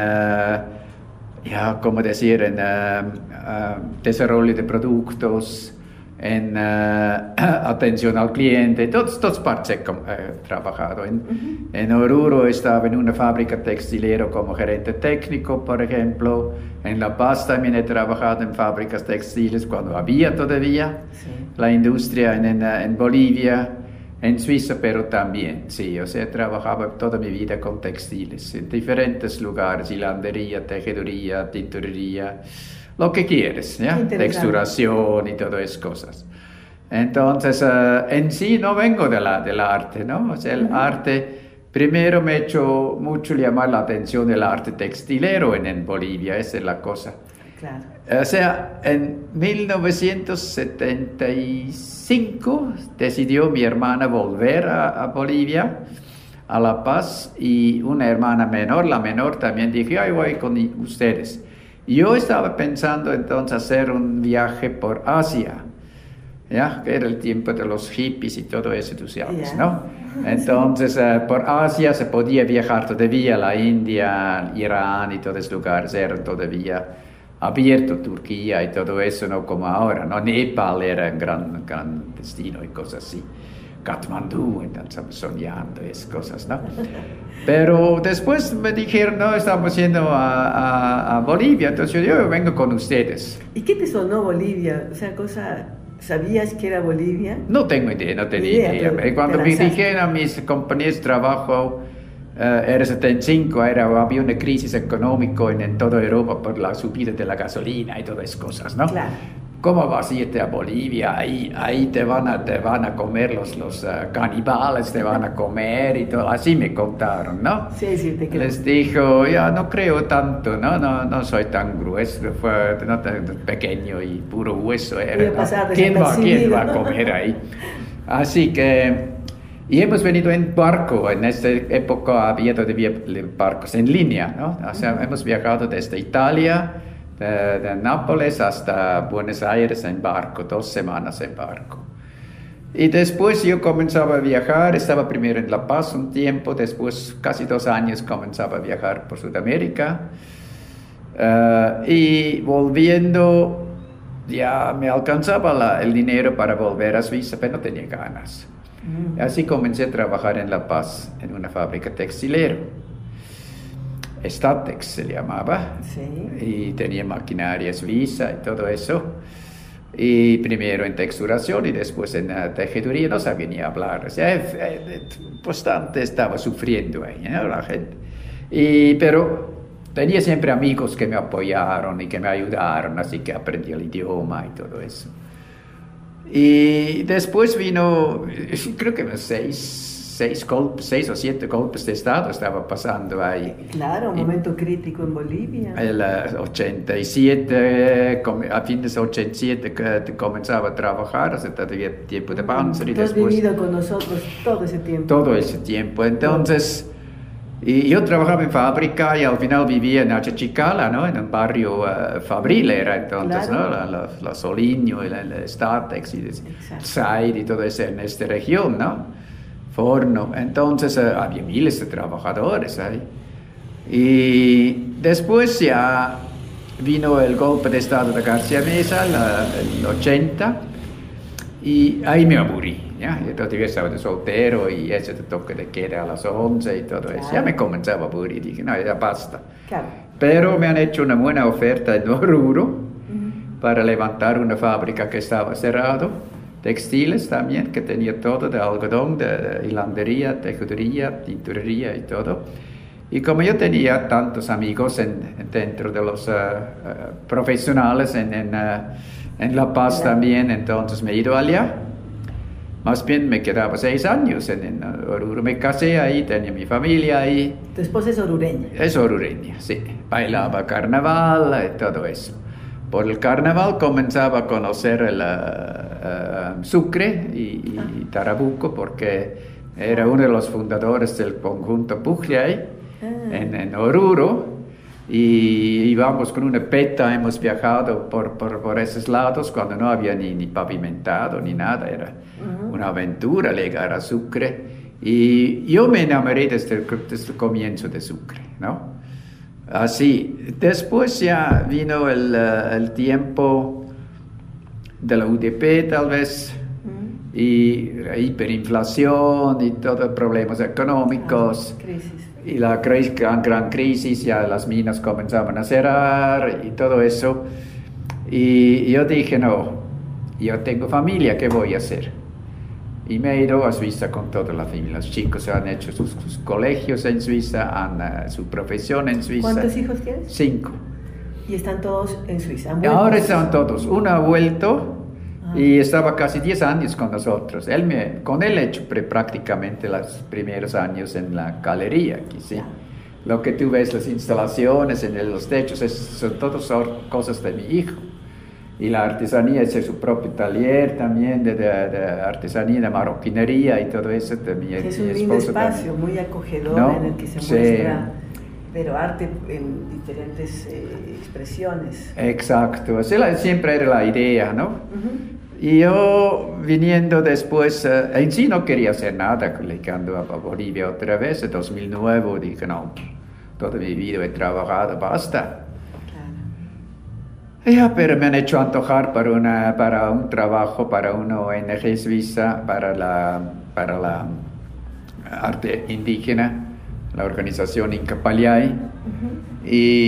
uh, ya, ¿cómo decir?, en uh, uh, desarrollo de productos, en uh, atención al cliente, todas, todas partes he uh, trabajado. En, uh-huh. en Oruro estaba en una fábrica textilera como gerente técnico, por ejemplo. En La Paz también he trabajado en fábricas textiles cuando había todavía sí. la industria en, en, en Bolivia, en Suiza, pero también, sí, o sea, trabajaba toda mi vida con textiles en diferentes lugares, hilandería, tejeduría, tintorería, lo que quieres, ¿ya? Texturación y todas esas cosas. Entonces, uh, en sí no vengo de la, del arte, ¿no? O sea, el uh-huh. arte, primero me ha hecho mucho llamar la atención del arte textilero en, en Bolivia, esa es la cosa. Claro. O sea, en mil novecientos setenta y cinco decidió mi hermana volver a, a Bolivia, a La Paz, y una hermana menor, la menor también dijo, ay, voy con ustedes. Yo estaba pensando entonces hacer un viaje por Asia, ¿ya? Que era el tiempo de los hippies y todo eso, tú sabes, yeah. ¿no? Entonces, uh, por Asia se podía viajar todavía, la India, Irán y todos esos lugares eran todavía abiertos, Turquía y todo eso, no como ahora, ¿no? Nepal era un gran, gran destino y cosas así. Katmandú, entonces soñando esas cosas, ¿no? Pero después me dijeron, no, estamos yendo a, a, a Bolivia, entonces yo vengo con ustedes. ¿Y qué te sonó Bolivia? O sea, cosa, ¿sabías que era Bolivia? No tengo idea, no tenía idea. idea. Cuando me dijeron a mis compañeros de trabajo, uh, era setenta y cinco, era, había una crisis económica en, en toda Europa por la subida de la gasolina y todas esas cosas, ¿no? Claro. ¿Cómo vas a irte a Bolivia? Ahí, ahí te, van a, te van a comer los, los uh, canibales, te van a comer y todo. Así me contaron, ¿no? Sí, sí, te creo. Les dijo, ya no creo tanto, ¿no? No, no soy tan grueso, fue no, tan pequeño y puro hueso era, ¿no? ¿Quién, va, ¿Quién va a comer ahí? Así que, y hemos venido en barco. En esta época había todavía barcos en línea, ¿no? O sea, uh-huh. hemos viajado desde Italia, De, de Nápoles hasta Buenos Aires en barco, dos semanas en barco. Y después yo comenzaba a viajar, estaba primero en La Paz un tiempo, después casi dos años comenzaba a viajar por Sudamérica. Uh, y volviendo, ya me alcanzaba la, el dinero para volver a Suiza, pero no tenía ganas. Mm. Así comencé a trabajar en La Paz, en una fábrica textilera. Statex se llamaba, sí. y tenía maquinaria suiza y todo eso, y primero en texturación y después en uh, tejeduría, no sabía ni hablar, o sea, eh, eh, bastante estaba sufriendo ahí, ¿no? La gente, y, pero tenía siempre amigos que me apoyaron y que me ayudaron, así que aprendí el idioma y todo eso. Y después vino, creo que seis Seis, golpes, seis o siete golpes de Estado estaba pasando ahí. Claro, un momento crítico en Bolivia. El uh, ochenta y siete, a fines de ochenta y siete que comenzaba a trabajar, o sea, todavía tiempo de Panzer. Tú has vivido con nosotros todo ese tiempo. Todo ese tiempo. Entonces, y yo trabajaba en fábrica y al final vivía en Achachicala, ¿no? En un barrio uh, fabril era entonces, claro. ¿no? La, la, la Soliño, la, la Statex y Zaire y todo eso en esta región, ¿no? Forno, entonces uh, había miles de trabajadores ahí. Y después ya vino el golpe de Estado de García Meza, la, el ochenta, y ahí me aburrí, ¿ya? Yo todavía estaba de soltero y ese toque de queda a las once y todo claro. eso. Ya me comenzaba a aburrir, dije, no, ya basta. Claro. Pero me han hecho una buena oferta en Oruro uh-huh. para levantar una fábrica que estaba cerrado. Textiles también, que tenía todo de algodón, de, de hilandería, tejeduría, tintorería y todo. Y como yo tenía tantos amigos en, en, dentro de los uh, uh, profesionales en, en, uh, en La Paz también, entonces me he ido allá. Más bien me quedaba seis años en, en Oruro. Me casé ahí, tenía mi familia ahí. ¿Tu esposa es orureña? Es orureña, sí. Bailaba carnaval y todo eso. Por el carnaval comenzaba a conocer el uh, uh, Sucre y, y Tarabuco porque era uno de los fundadores del conjunto Pujllay ah. en, en Oruro y íbamos con una peta, hemos viajado por, por, por esos lados cuando no había ni, ni pavimentado ni nada, era uh-huh. una aventura llegar a Sucre, y yo me enamoré desde el, desde el comienzo de Sucre, ¿no? Así, después ya vino el, uh, el tiempo de la U D P tal vez, uh-huh. y la hiperinflación y todos los problemas económicos. Ah, crisis. Y la gran, gran crisis, ya las minas comenzaban a cerrar y todo eso. Y yo dije, no, yo tengo familia, ¿qué voy a hacer? Y me he ido a Suiza con toda la familia. Los chicos han hecho sus, sus colegios en Suiza, han uh, su profesión en Suiza. ¿Cuántos hijos tienes? Cinco. ¿Y están todos en Suiza? Ahora están todos. Uno ha vuelto y estaba casi diez años con nosotros. Él me, con él he hecho pre, prácticamente los primeros años en la galería aquí, ¿sí? Yeah. Lo que tú ves, las instalaciones en el, los techos, es, son todas cosas de mi hijo. Y la artesanía es su propio taller también de, de, de artesanía, de marroquinería y todo eso de mi, es mi un lindo espacio, también. Muy acogedor, ¿no? En el que se sí. muestra, pero arte en diferentes eh, expresiones. Exacto, esa siempre era la idea, ¿no? Uh-huh. Y yo, viniendo después, uh, en sí no quería hacer nada, llegando a Bolivia otra vez, en dos mil nueve, dije, no, toda mi vida he trabajado, basta. Claro. Ya, pero me han hecho antojar para, una, para un trabajo, para una O N G suiza, para la, para la arte indígena, la organización Incapayay, uh-huh.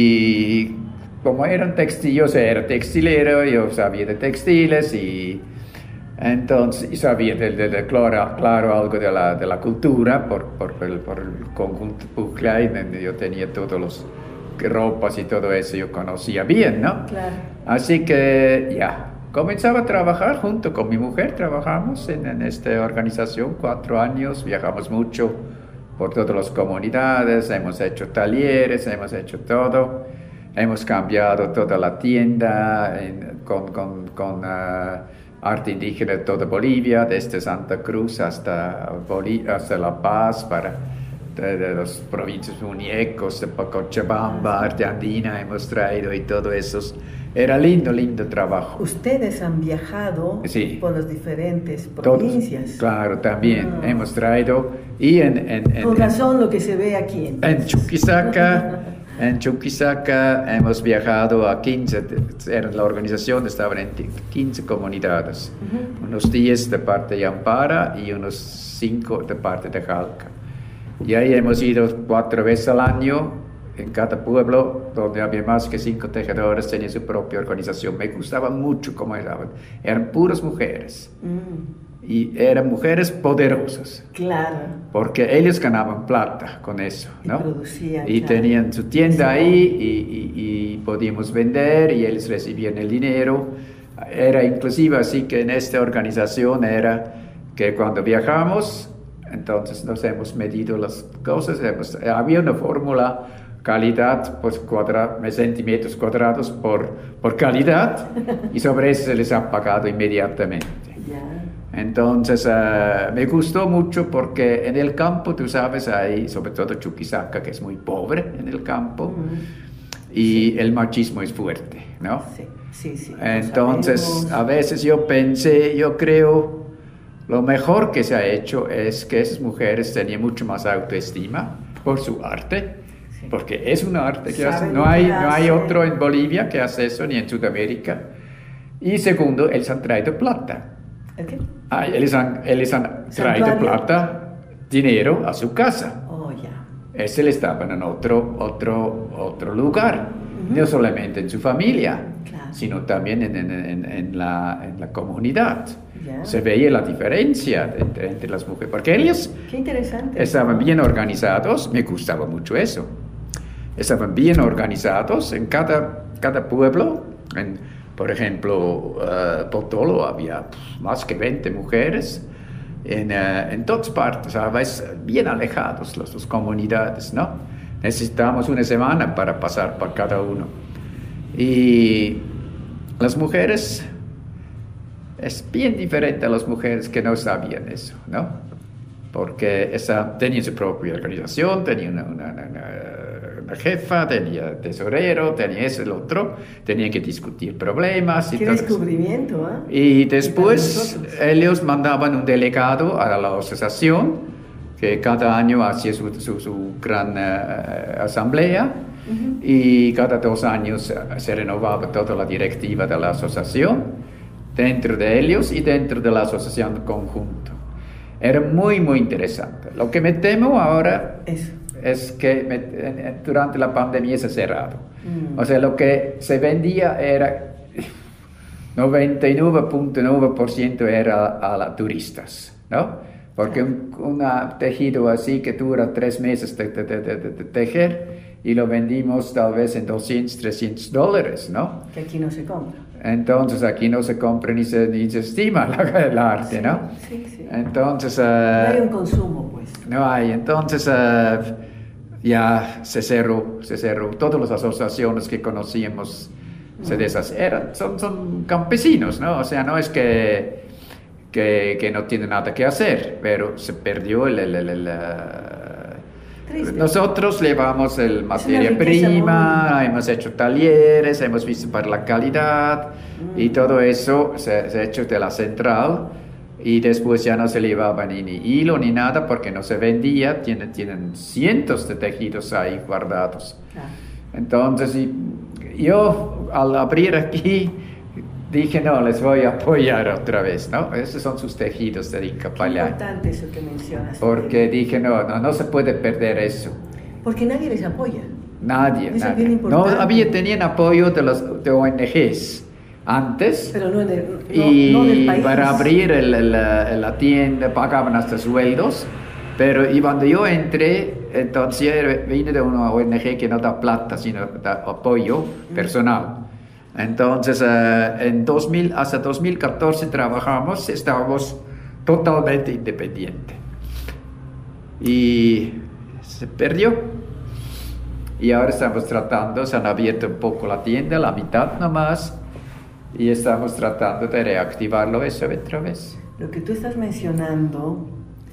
y como eran textiles, yo era textilero, yo sabía de textiles y entonces y sabía de, de, de claro, claro algo de la, de la cultura por, por, por, el, por el conjunto Puclay, donde yo tenía todos los ropas y todo eso, yo conocía bien, ¿no? Claro. Así que ya, comenzaba a trabajar junto con mi mujer, trabajamos en, en esta organización cuatro años, viajamos mucho por todas las comunidades, hemos hecho talleres, hemos hecho todo. Hemos cambiado toda la tienda en, con, con, con uh, arte indígena de toda Bolivia, desde Santa Cruz hasta, Boli- hasta La Paz, para de, de las provincias muñecos, de Cochabamba, arte andina hemos traído y todo eso. Era lindo, lindo trabajo. Ustedes han viajado sí. por las diferentes provincias. Todos, claro, también ah. hemos traído. Y en, en, en, Con razón en, lo que se ve aquí. Entonces. En Chuquisaca. En Chuquisaca hemos viajado a quince, era la organización, estaban en quince comunidades, uh-huh. unos diez de parte de Ampara y unos cinco de parte de Jalca. Y ahí hemos ido cuatro veces al año, en cada pueblo, donde había más que cinco tejedores, tenía su propia organización. Me gustaba mucho cómo eran, eran puras mujeres. Uh-huh. Y eran mujeres poderosas. Claro. Porque ellos ganaban plata con eso, ¿no? Y producían. Y claro. tenían su tienda sí. ahí y, y, y podíamos vender y ellos recibían el dinero. Era inclusive así que en esta organización era que cuando viajamos, entonces nos hemos medido las cosas. Hemos, había una fórmula, calidad pues, cuadra, centímetros cuadrados por, por calidad y sobre eso se les ha pagado inmediatamente. Entonces, uh, me gustó mucho porque en el campo, tú sabes, hay sobre todo Chuquisaca, que es muy pobre en el campo, mm. y sí. el machismo es fuerte, ¿no? Sí, sí, sí. Entonces, sabemos. A veces yo pensé, yo creo, lo mejor que se ha hecho es que esas mujeres tenían mucho más autoestima por su arte, sí. porque es un arte que hace, no hay, no hay otro en Bolivia que hace eso, ni en Sudamérica. Y segundo, ellos han traído plata. Okay. Ah, ellos han, ellos han traído plata, dinero a su casa. Oh, yeah. Ese le estaban en otro, otro, otro lugar, uh-huh. no solamente en su familia, claro. sino también en, en, en, en, la, en la comunidad. Yeah. Se veía la diferencia entre, entre las mujeres, porque ellos Qué interesante. estaban bien organizados, me gustaba mucho eso. Estaban bien organizados en cada, cada pueblo. En, Por ejemplo, uh, Potolo había pues, más que veinte mujeres en, uh, en todas partes, a veces bien alejados las dos comunidades, ¿no? Necesitamos una semana para pasar por cada uno. Y las mujeres, es bien diferente a las mujeres que no sabían eso, ¿no? Porque esa, tenían su propia organización, tenían una, una, una una jefa, tenía tesorero, tenía ese, el otro, tenía que discutir problemas. Qué descubrimiento, ¿eh? Y después ellos mandaban un delegado a la asociación, que cada año hacía su, su, su gran uh, asamblea, uh-huh. y cada dos años uh, se renovaba toda la directiva de la asociación, dentro de ellos y dentro de la asociación conjunto. Era muy, muy interesante. Lo que me temo ahora Eso. es que me, durante la pandemia se ha cerrado. Mm. O sea, lo que se vendía era noventa y nueve punto nueve por ciento era a, a turistas, ¿no? Porque un, un tejido así que dura tres meses de, de, de, de, de tejer y lo vendimos tal vez en doscientos, trescientos dólares, ¿no? Que aquí no se compra. Entonces aquí no se compra ni se, ni se estima la, el arte, sí, ¿no? Sí, sí. Entonces... Uh, no hay un consumo, pues. No hay. Entonces uh, ya se cerró, se cerró. Todas las asociaciones que conocíamos mm. se deshacieron. Son, son campesinos, ¿no? O sea, no es que, que, que no tienen nada que hacer, pero se perdió el... el, el, el uh, nosotros llevamos el materia prima, hemos hecho talleres, hemos visto para la calidad mm. y todo eso se, se ha hecho de la central y después ya no se llevaba ni, ni hilo ni nada porque no se vendía, tienen, tienen cientos de tejidos ahí guardados. Ah. Entonces y, yo al abrir aquí dije, no, les voy a apoyar otra vez, ¿no? Esos son sus tejidos de Incapayay. Es importante eso que mencionas. Porque dije, no, no, no se puede perder eso. Porque nadie les apoya. Nadie, eso nadie. Es no había, tenían apoyo de los de O N Ges antes. Pero no, de, no, y no del país. Para abrir el, el, la tienda pagaban hasta sueldos. Pero y cuando yo entré, entonces vine de una O N Ge que no da plata, sino da apoyo personal. Entonces, uh, en dos mil, hasta dos mil catorce trabajamos, estábamos totalmente independientes. Y se perdió. Y ahora estamos tratando, se han abierto un poco la tienda, la mitad nomás, y estamos tratando de reactivarlo eso otra vez. Lo que tú estás mencionando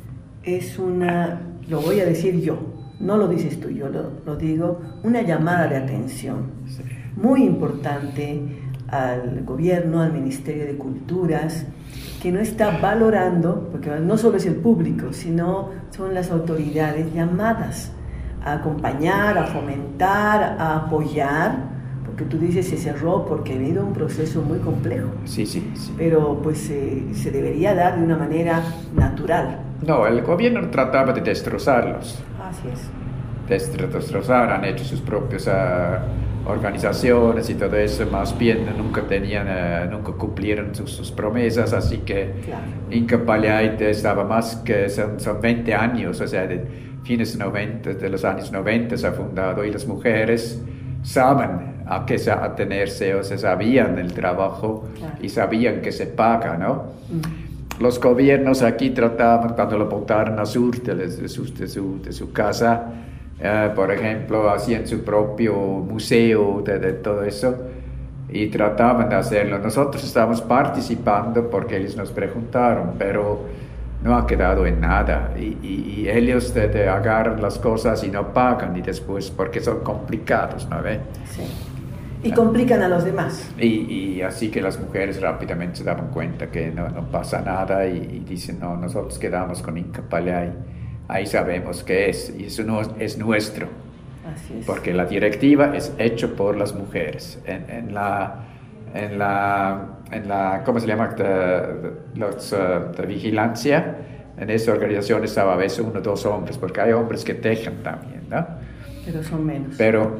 es una, lo voy a decir yo, no lo dices tú, yo lo, lo digo, una llamada de atención. Sí. Muy importante al gobierno, al Ministerio de Culturas, que no está valorando, porque no solo es el público, sino son las autoridades llamadas a acompañar, a fomentar, a apoyar, porque tú dices se cerró porque ha habido un proceso muy complejo. Sí, sí, sí. Pero pues eh, se debería dar de una manera natural. No, el gobierno trataba de destrozarlos. Así es. Destrozar, han hecho sus propios... Uh, organizaciones y todo eso, más bien nunca tenían, uh, nunca cumplieron sus, sus promesas, así que claro. Incapayay estaba más que, son, son veinte años, o sea, de fines noventa, de los años noventa se ha fundado y las mujeres saben a qué atenerse, o sea, sabían el trabajo claro. y sabían que se paga, ¿no? Mm. Los gobiernos aquí trataban, cuando lo botaron a sur de, de, su, de, su, de su casa, Uh, por ejemplo, hacían su propio museo de, de todo eso y trataban de hacerlo. Nosotros estábamos participando porque ellos nos preguntaron, pero no ha quedado en nada. Y, y, y ellos te, te agarran las cosas y no pagan y después porque son complicados, ¿no ve? Sí. Y complican a los demás. Y, y así que las mujeres rápidamente se daban cuenta que no, no pasa nada y, y dicen, no, nosotros quedamos con Incapayay. Ahí sabemos que es, y eso no es nuestro. Así es. Porque la directiva es hecha por las mujeres. En, en, la, en, la, en la, ¿cómo se llama? De, de, los, uh, de vigilancia, en esa organización estaba a veces uno o dos hombres, porque hay hombres que tejen también, ¿no? Pero son menos. Pero,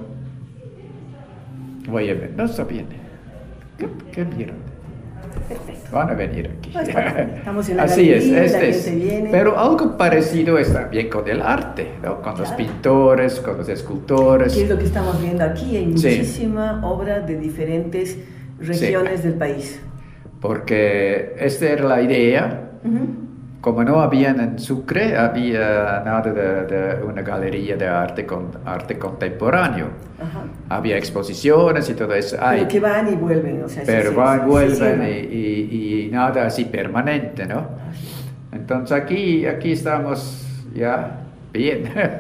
oye, no está bien. ¿Qué, qué vieron? Perfecto. Van a venir aquí. Pues, estamos en la Así galería, es, este la es. gente viene. Pero algo parecido es también con el arte, ¿no? Con claro. los pintores, con los escultores. ¿Qué es lo que estamos viendo aquí? Hay muchísima sí. obra de diferentes regiones sí. del país. Porque esta era la idea. Uh-huh. Como no había en Sucre, había nada de, de una galería de arte, con, arte contemporáneo. Ajá. Había exposiciones y todo eso. Pero Ay, que van y vuelven. O sea, pero sí, van y sí, vuelven sí, y, y, y nada así permanente, ¿no? Entonces aquí, aquí estamos ya bien.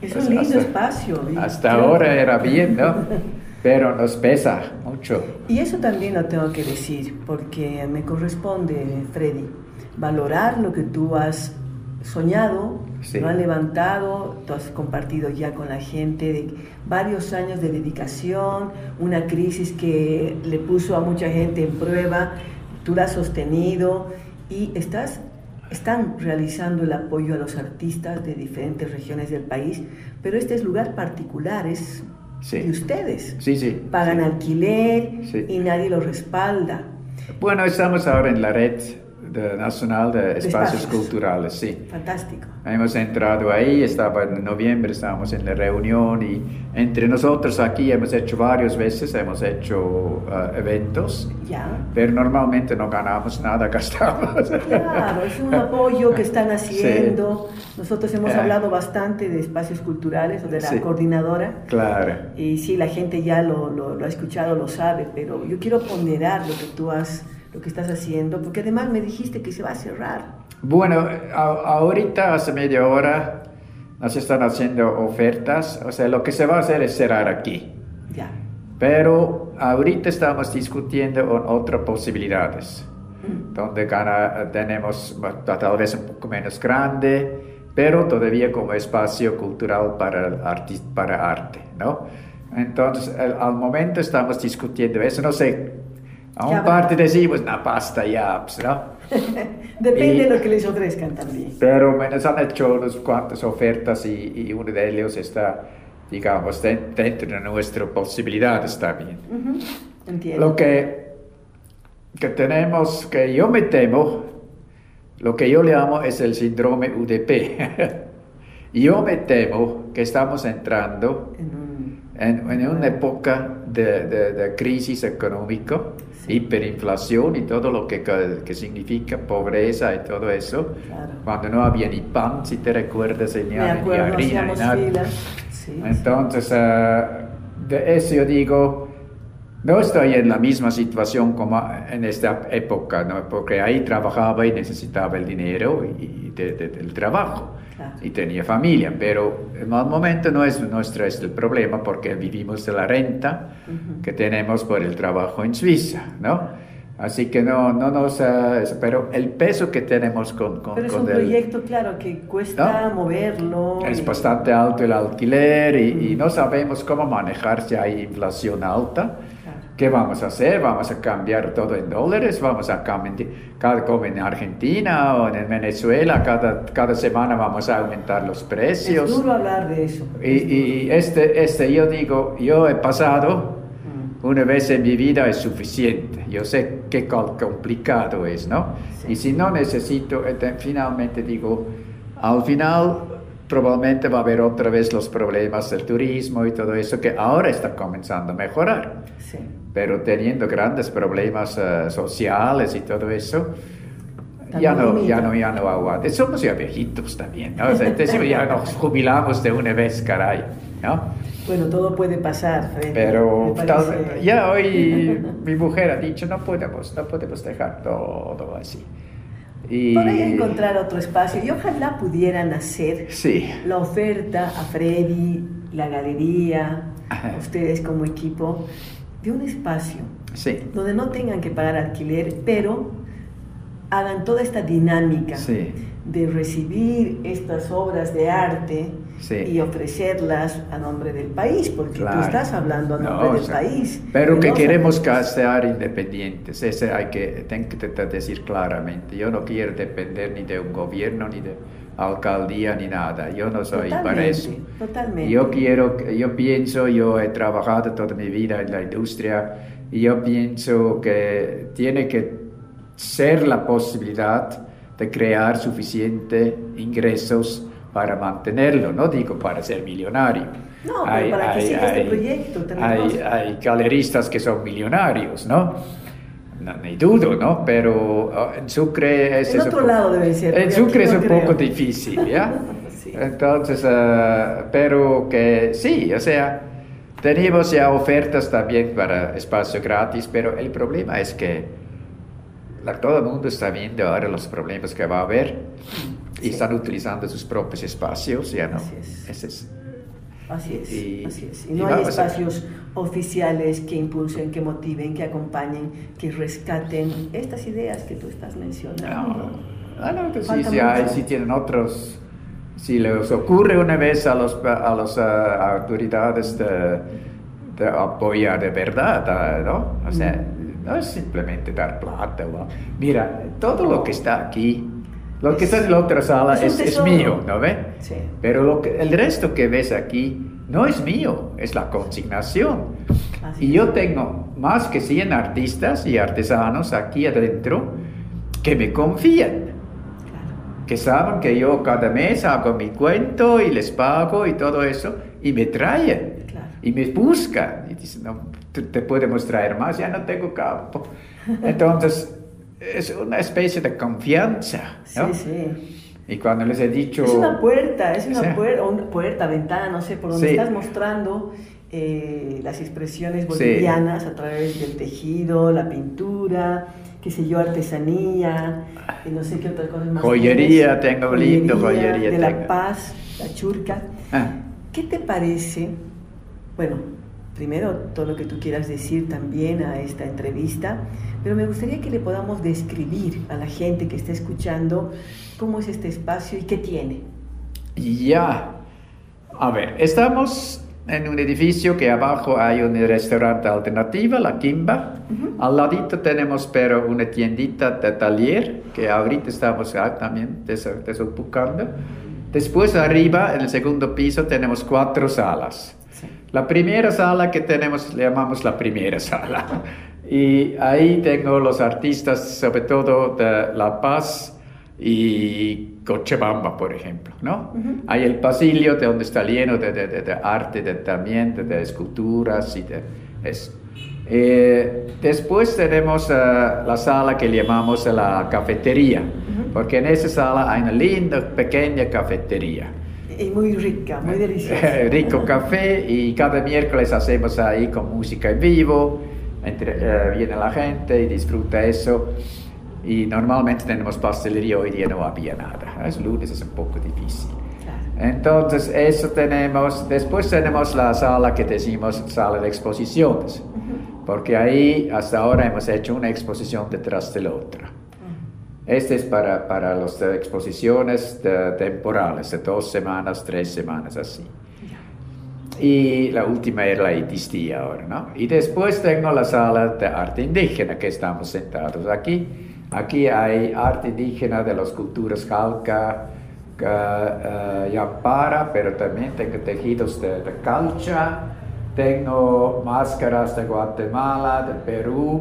Es un lindo hasta, espacio. Hasta ahora era bien, ¿no? Pero nos pesa mucho. Y eso también lo tengo que decir, porque me corresponde, Freddy, valorar lo que tú has soñado, sí. Lo has levantado, tú has compartido ya con la gente de varios años de dedicación, una crisis que le puso a mucha gente en prueba, tú la has sostenido y estás, están realizando el apoyo a los artistas de diferentes regiones del país, pero este es lugar particular, es sí. de ustedes. Sí, sí. Pagan sí. alquiler sí. y nadie los respalda. Bueno, estamos ahora en la red de nacional de espacios, espacios culturales, sí. Fantástico. Hemos entrado ahí, estaba en noviembre, estábamos en la reunión y entre nosotros aquí hemos hecho varias veces, hemos hecho uh, eventos, ya. Pero normalmente no ganamos nada, gastamos. Claro, es un apoyo que están haciendo. Sí. Nosotros hemos eh. hablado bastante de espacios culturales o de la sí. coordinadora. Claro. Y sí, la gente ya lo, lo, lo ha escuchado, lo sabe, pero yo quiero ponderar lo que tú has... lo que estás haciendo, porque además me dijiste que se va a cerrar. Bueno, a, ahorita hace media hora nos están haciendo ofertas, o sea, lo que se va a hacer es cerrar aquí. Ya. Pero ahorita estamos discutiendo otras posibilidades, mm. donde gana, tenemos tal vez un poco menos grande, pero todavía como espacio cultural para, arti para arte, ¿no? Entonces, al, al momento estamos discutiendo eso, no sé. A un parte decimos, no, basta ya, ¿no? Depende y, de lo que les ofrezcan también. Pero nos han hecho unas cuantas ofertas y, y uno de ellos está, digamos, dentro de nuestras posibilidades también. Uh-huh. Entiendo. Lo que, que tenemos, que yo me temo, lo que yo le llamo es el síndrome U D P. Yo me temo que estamos entrando en, en una época de, de, de crisis económica, sí. hiperinflación y todo lo que, que significa pobreza y todo eso. Claro. Cuando no había ni pan, si te recuerdas, ni, acuerdo, ni harina, ni nada. Sí, Entonces, sí. Uh, de eso yo digo, no estoy en la misma situación como en esta época, ¿no? Porque ahí trabajaba y necesitaba el dinero y, y de, de, del trabajo. Claro. Y tenía familia, pero en el momento no es nuestro es el problema porque vivimos de la renta uh-huh. que tenemos por el trabajo en Suiza, ¿no? Así que no, no nos... Uh, pero el peso que tenemos con... con pero es con un el, proyecto, claro, que cuesta ¿no? moverlo. Es y... bastante alto el alquiler y, uh-huh. y no sabemos cómo manejar si hay inflación alta. ¿Qué vamos a hacer? ¿Vamos a cambiar todo en dólares? ¿Vamos a cambiar, cada, como en Argentina o en Venezuela, cada, cada semana vamos a aumentar los precios? Es duro hablar de eso. Y, y este, este, yo digo, yo he pasado mm. una vez en mi vida, es suficiente. Yo sé qué complicado es, ¿no? Sí. Y si no necesito, finalmente digo, al final probablemente va a haber otra vez los problemas del turismo y todo eso que ahora está comenzando a mejorar. Sí. Pero teniendo grandes problemas uh, sociales y todo eso, ya no, ya no, ya no aguanta. Somos ya viejitos también, ¿no? O sea, entonces ya nos jubilamos de una vez, caray, ¿no? Bueno, todo puede pasar, Freddy. Pero tal, ya hoy mi mujer ha dicho, no podemos, no podemos dejar todo así. Y... Podría encontrar otro espacio y ojalá pudieran hacer sí. la oferta a Freddy, la galería, a ustedes como equipo, de un espacio sí. donde no tengan que pagar alquiler, pero hagan toda esta dinámica sí. de recibir estas obras de arte sí. y ofrecerlas a nombre del país, porque claro. tú estás hablando a nombre no, del o sea, país. Pero que queremos ser independientes, ese hay que, tengo que decir claramente. Yo no quiero depender ni de un gobierno, ni de alcaldía, ni nada. Yo no soy totalmente, para eso. Totalmente. Yo quiero, yo pienso, yo he trabajado toda mi vida en la industria y yo pienso que tiene que ser la posibilidad de crear suficientes ingresos para mantenerlo, no digo para ser millonario. No, hay, para hay, que siga hay, este proyecto. Hay, hay galeristas que son millonarios, ¿no? No, ni dudo, ¿no? Pero uh, en Sucre es... En otro poco, lado debe ser. En Sucre es un creo. poco difícil, ¿ya? Sí. Entonces, uh, pero que sí, o sea, tenemos ya ofertas también para espacio gratis, pero el problema es que la, todo el mundo está viendo ahora los problemas que va a haber y sí. están utilizando sus propios espacios, ya no. Es. Ese es, Así es, y, así es. Y y no hay vamos a- espacios oficiales que impulsen, que motiven, que acompañen, que rescaten estas ideas que tú estás mencionando. No, ah, no, pues sí, Falta sí, hay, mucho. sí tienen otros. Si les ocurre una vez a las a los, uh, autoridades de, de apoyar de verdad, uh, ¿no? O sea, no es simplemente dar plata. ¿no? Mira, todo lo que está aquí, lo que está en la otra sala es un es, es tesoro. mío, ¿no ves? Sí. Pero lo que, el resto que ves aquí no es mío, es la consignación. Así Y es. yo tengo más que cien artistas y artesanos aquí adentro que me confían, que saben que yo cada mes hago mi cuento y les pago y todo eso, y me traen, Claro. y me buscan, y dicen, no, te, te podemos traer más, ya no tengo campo. Entonces, es una especie de confianza, ¿no? Sí, sí. Y cuando les he dicho... Es una puerta, es una Sí. puerta, una puerta, ventana, no sé, por donde Sí. estás mostrando eh, las expresiones Sí. bolivianas a través del tejido, la pintura, qué sé yo, artesanía, y no sé qué otras cosas más. Joyería, tienes. tengo lindo joyería, de tengo. La Paz, la churca. Ah. ¿Qué te parece? Bueno, primero todo lo que tú quieras decir también a esta entrevista, pero me gustaría que le podamos describir a la gente que está escuchando cómo es este espacio y qué tiene. Ya, a ver, estamos en un edificio que abajo hay un restaurante alternativo, La Quimba. Uh-huh. Al ladito tenemos pero una tiendita de taller que ahorita estamos ah, también des- desocupando. Después arriba, en el segundo piso, tenemos cuatro salas. Sí. La primera sala que tenemos le llamamos la primera sala. Y ahí tengo los artistas, sobre todo de La Paz y Cochabamba, por ejemplo, ¿no? Uh-huh. Hay el pasillo de donde está lleno de, de, de, de arte, de, también de, de esculturas y de eso. Eh, después tenemos uh, la sala que llamamos la cafetería, uh-huh. porque en esa sala hay una linda pequeña cafetería. Y muy rica, muy deliciosa. Rico café, y cada miércoles hacemos ahí con música en vivo, entre, uh, viene la gente y disfruta eso. Y normalmente tenemos pastelería, hoy día no había nada. Es lunes, es un poco difícil. Claro. Entonces, eso tenemos. Después tenemos la sala que decimos sala de exposiciones, uh-huh. porque ahí hasta ahora hemos hecho una exposición detrás de la otra. Uh-huh. Este es para, para las exposiciones de, temporales, de dos semanas, tres semanas, así. Uh-huh. Y la última era la Itistí ahora, ¿no? Y después tengo la sala de arte indígena, que estamos sentados aquí. Aquí hay arte indígena de las culturas Jalca, uh, uh, Yampara, pero también tengo tejidos de, de Calcha, tengo máscaras de Guatemala, de Perú,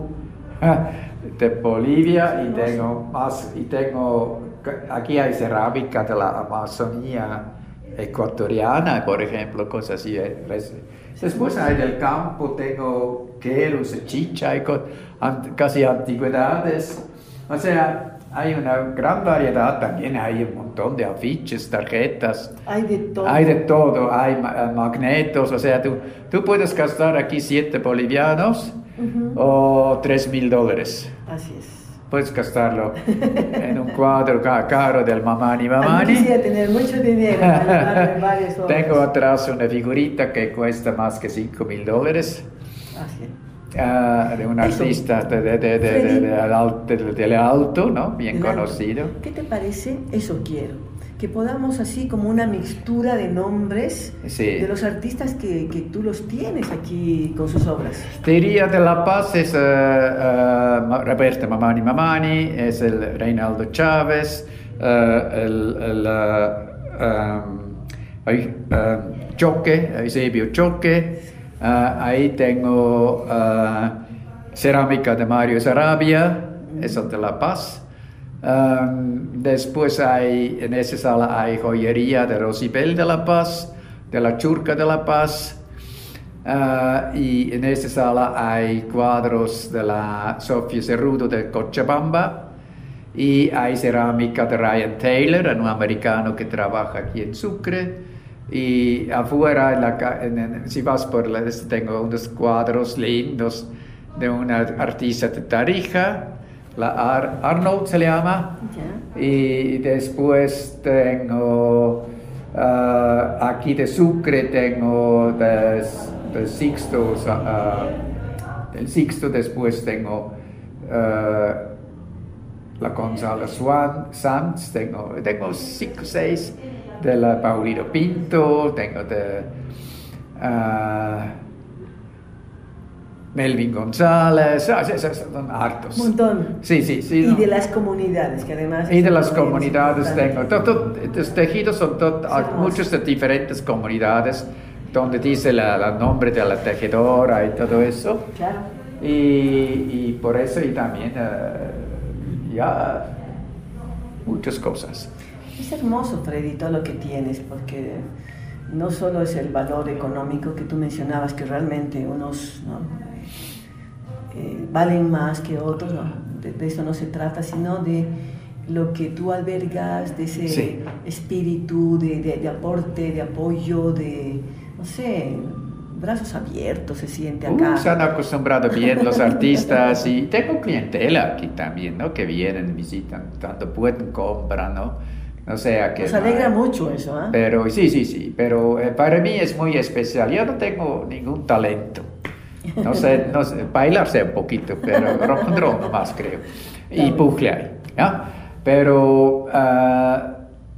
de Bolivia, y tengo, más, y tengo aquí hay cerámica de la Amazonía ecuatoriana, por ejemplo, cosas así. Después hay del campo, tengo queros, chicha, y casi antigüedades. O sea, hay una gran variedad, también hay un montón de afiches, tarjetas. Hay de todo. Hay de todo, hay magnetos, o sea, tú, tú puedes gastar aquí siete bolivianos uh-huh. o tres mil dólares. Así es. Puedes gastarlo en un cuadro caro del Mamani Mamani. Yo quisiera tener mucho dinero para varias obras. Tengo atrás una figurita que cuesta más que cinco mil dólares. Así es. Uh, de un artista de, de, de, de, de, de, de, del Alto, ¿no? Bien el conocido. Alto. ¿Qué te parece? Eso quiero. Que podamos así como una mixtura de nombres sí. de los artistas que, que tú los tienes aquí con sus obras. Diría de La Paz es uh, uh, Roberto Mamani Mamani, es el Reinaldo Chávez, uh, el, el uh, um, uh, Choque, Eusebio Choque. Uh, ahí tengo uh, cerámica de Mario Sarabia, eso de La Paz. Um, después hay, en esa sala hay joyería de Rosibel de La Paz, de la Churca de La Paz. Uh, y en esa sala hay cuadros de la Sofía Cerrudo de Cochabamba. Y hay cerámica de Ryan Taylor, un americano que trabaja aquí en Sucre. Y afuera, en la, en, en, si vas por la, tengo unos cuadros lindos de una artista de Tarija, la Ar, Arnold se le llama. Yeah. Y después tengo Uh, aquí de Sucre tengo del, del Sixto, uh, del Sixto después tengo uh, la Gonzalo Sanz, tengo, tengo cinco o seis de la Paulino Pinto, tengo de uh, Melvin González, ah, son hartos. Un montón. Sí, sí, sí. Y no. de las comunidades, que además... Y de las comunidades tengo. Todo, todo, los tejidos son todo, muchos de diferentes comunidades, donde dice el nombre de la tejedora y todo eso. Claro. Y, y por eso, y también, uh, ya, muchas cosas. Es hermoso, Freddy, todo lo que tienes, porque no solo es el valor económico que tú mencionabas, que realmente unos, ¿no? eh, valen más que otros, ¿no? de, de eso no se trata, sino de lo que tú albergas, de ese sí. espíritu de, de, de aporte, de apoyo, de, no sé, brazos abiertos se siente acá. Uh, se han acostumbrado bien los artistas y tengo clientela aquí también, ¿no? Que vienen, visitan, tanto pueden, compran, ¿no? No sé a qué. Nos alegra mucho eso, ¿eh? Pero sí, sí, sí, pero eh, para mí es muy especial. Yo no tengo ningún talento. No sé, no sé, bailar sé un poquito, pero rock and roll nomás creo. Y pujle ahí, ¿ya? Pero uh,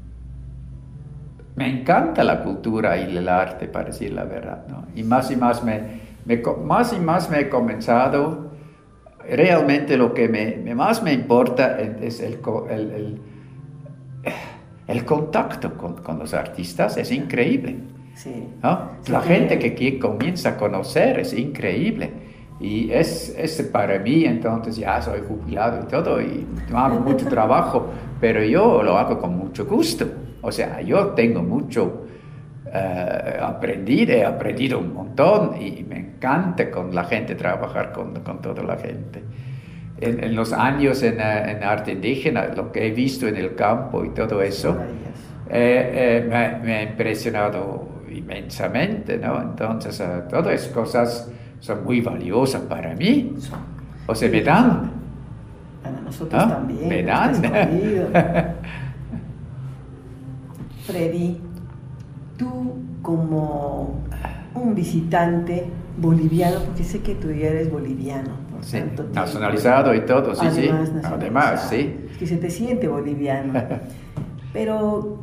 me encanta la cultura y el arte, para decir la verdad, ¿no? Y más y más me, me, más y más me he comenzado, realmente lo que me, me más me importa es el... el, el El contacto con, con los artistas es increíble, sí. ¿no? Sí, la sí. gente que, que comienza a conocer es increíble. Y es, es para mí, entonces ya soy jubilado y todo, y hago mucho trabajo, pero yo lo hago con mucho gusto. O sea, yo tengo mucho uh, aprendido, he aprendido un montón y me encanta con la gente trabajar con, con toda la gente. En, en los años en, en arte indígena, lo que he visto en el campo y todo eso, eh, eh, me, me ha impresionado inmensamente, ¿no? Entonces, uh, todas esas cosas son muy valiosas para mí. O sea, me dan. Para nosotros ¿no? también. Me dan. Freddy, tú como un visitante boliviano, porque sé que tú ya eres boliviano. Sí, nacionalizado y todo, sí, además, sí. Además, sí. Es que se te siente boliviano. Pero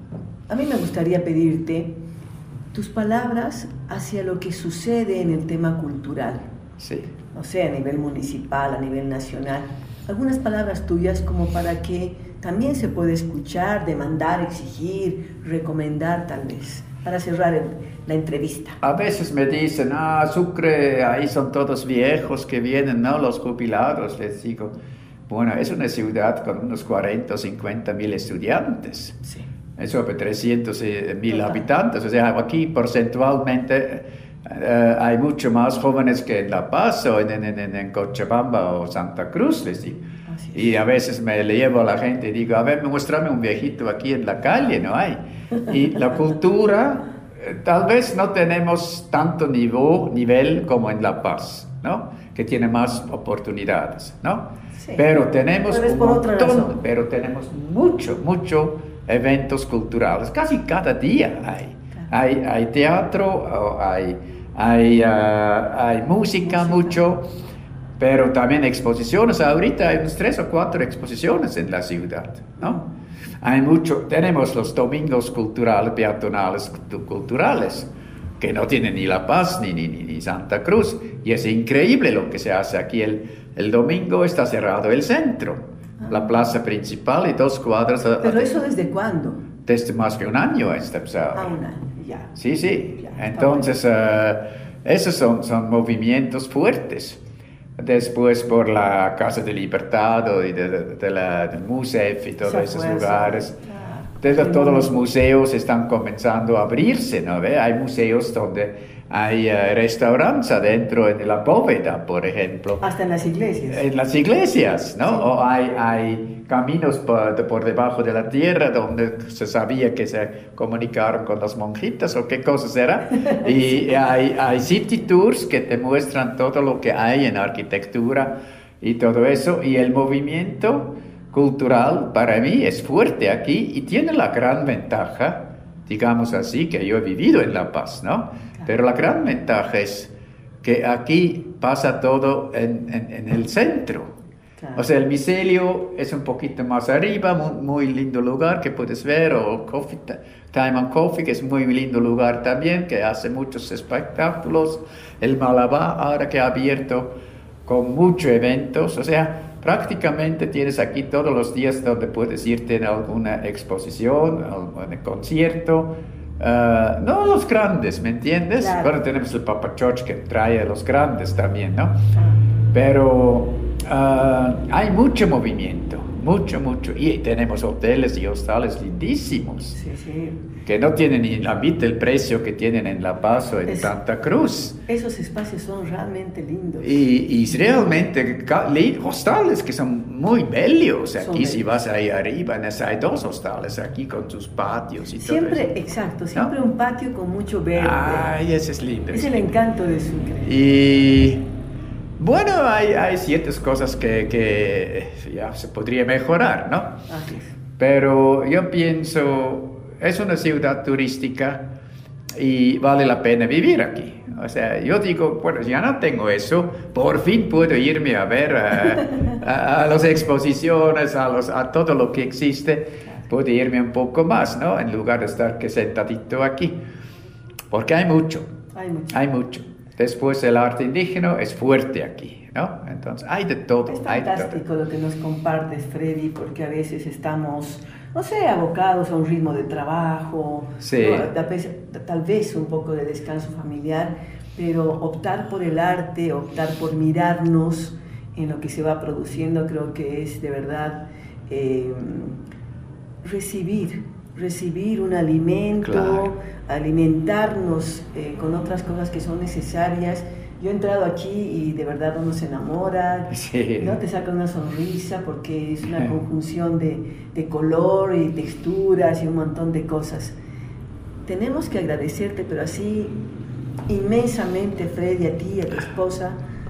a mí me gustaría pedirte tus palabras hacia lo que sucede en el tema cultural. Sí. No sé, a nivel municipal, a nivel nacional. Algunas palabras tuyas como para que también se pueda escuchar, demandar, exigir, recomendar tal vez, para cerrar el, la entrevista. A veces me dicen, ah, Sucre, ahí son todos viejos que vienen, ¿no? Los jubilados. Les digo, bueno, es una ciudad con unos cuarenta o cincuenta mil estudiantes. Sí. Es sobre trescientos mil habitantes. O sea, aquí porcentualmente uh, hay mucho más jóvenes que en La Paz o en, en, en, en Cochabamba o Santa Cruz, les digo. Y a veces me le llevo a la gente y digo, a ver, muéstrame un viejito aquí en la calle, no hay. Y la cultura, eh, tal vez no tenemos tanto nivel, nivel como en La Paz, ¿no? Que tiene más oportunidades, ¿no? Sí. Pero tenemos pero un montón, pero tenemos mucho, mucho eventos culturales, casi cada día hay. Hay, hay teatro, hay, hay, uh, hay música, música. mucho. Pero también exposiciones, ahorita hay unas tres o cuatro exposiciones en la ciudad, ¿no? Hay mucho, tenemos los domingos culturales, peatonales culturales, que no tienen ni La Paz ni, ni, ni Santa Cruz, y es increíble lo que se hace aquí. El, el domingo está cerrado el centro, ah. la plaza principal y dos cuadras. ¿Pero eso desde cuándo? Desde más que un año está empezado. Ah, un año, ya. Sí, sí, ya, entonces bueno. uh, esos son, son movimientos fuertes. Después por la Casa de Libertad y de, de, de la, del MUSEF y todos esos fuerza. lugares. Ah, Desde, todos los museos están comenzando a abrirse, ¿no? ¿Ve? Hay museos donde hay uh, restaurantes adentro en la bóveda, por ejemplo. Hasta en las iglesias. En las iglesias, ¿no? Sí. O hay, hay caminos por, por debajo de la tierra donde se sabía que se comunicaron con las monjitas o qué cosas era. Y sí. hay, hay city tours que te muestran todo lo que hay en arquitectura y todo eso. Y el movimiento cultural para mí es fuerte aquí y tiene la gran ventaja digamos así, que yo he vivido en La Paz, ¿no? Pero la gran ventaja es que aquí pasa todo en, en, en el centro. Claro. O sea, el micelio es un poquito más arriba, muy, muy lindo lugar que puedes ver, o Coffee, Time and Coffee, que es muy lindo lugar también, que hace muchos espectáculos, el Malabar, ahora que ha abierto con muchos eventos, o sea, prácticamente tienes aquí todos los días donde puedes irte en alguna exposición, algún concierto. Uh, no los grandes, ¿me entiendes? Claro. Bueno, tenemos el Papa George que trae a los grandes también, ¿no? Pero uh, hay mucho movimiento, mucho, mucho. Y tenemos hoteles y hostales lindísimos, sí, sí. que no tienen ni la mitad del precio que tienen en La Paz o en es, Santa Cruz. Esos espacios son realmente lindos. Y, y realmente hostales que son muy bellos. Aquí bellos. Si vas ahí arriba, hay dos hostales aquí con sus patios y siempre, todo eso. Exacto, siempre ¿no? un patio con mucho verde. Ay, ese es lindo. Es es el lindo. encanto de Sucre. Y bueno, hay, hay ciertas cosas que, que ya se podría mejorar, ¿no? Así es. Pero yo pienso, es una ciudad turística y vale la pena vivir aquí. O sea, yo digo, bueno, ya no tengo eso, por fin puedo irme a ver a, a, a las exposiciones, a, los, a todo lo que existe, puedo irme un poco más, ¿no? En lugar de estar que sentadito aquí, porque hay mucho, hay mucho. Hay mucho. Después el arte indígena es fuerte aquí, ¿no? Entonces hay de todo. Es hay fantástico de todo. Lo que nos compartes, Freddy, porque a veces estamos, no sé, abocados a un ritmo de trabajo, sí. ¿no? tal, vez, tal vez un poco de descanso familiar, pero optar por el arte, optar por mirarnos en lo que se va produciendo, creo que es de verdad eh, recibir, recibir un alimento, claro. alimentarnos eh, con otras cosas que son necesarias. Yo he entrado aquí y de verdad uno se enamora, sí. ¿no? Te saca una sonrisa porque es una conjunción de, de color y texturas y un montón de cosas. Tenemos que agradecerte, pero así inmensamente, Freddy, a ti y a tu esposa,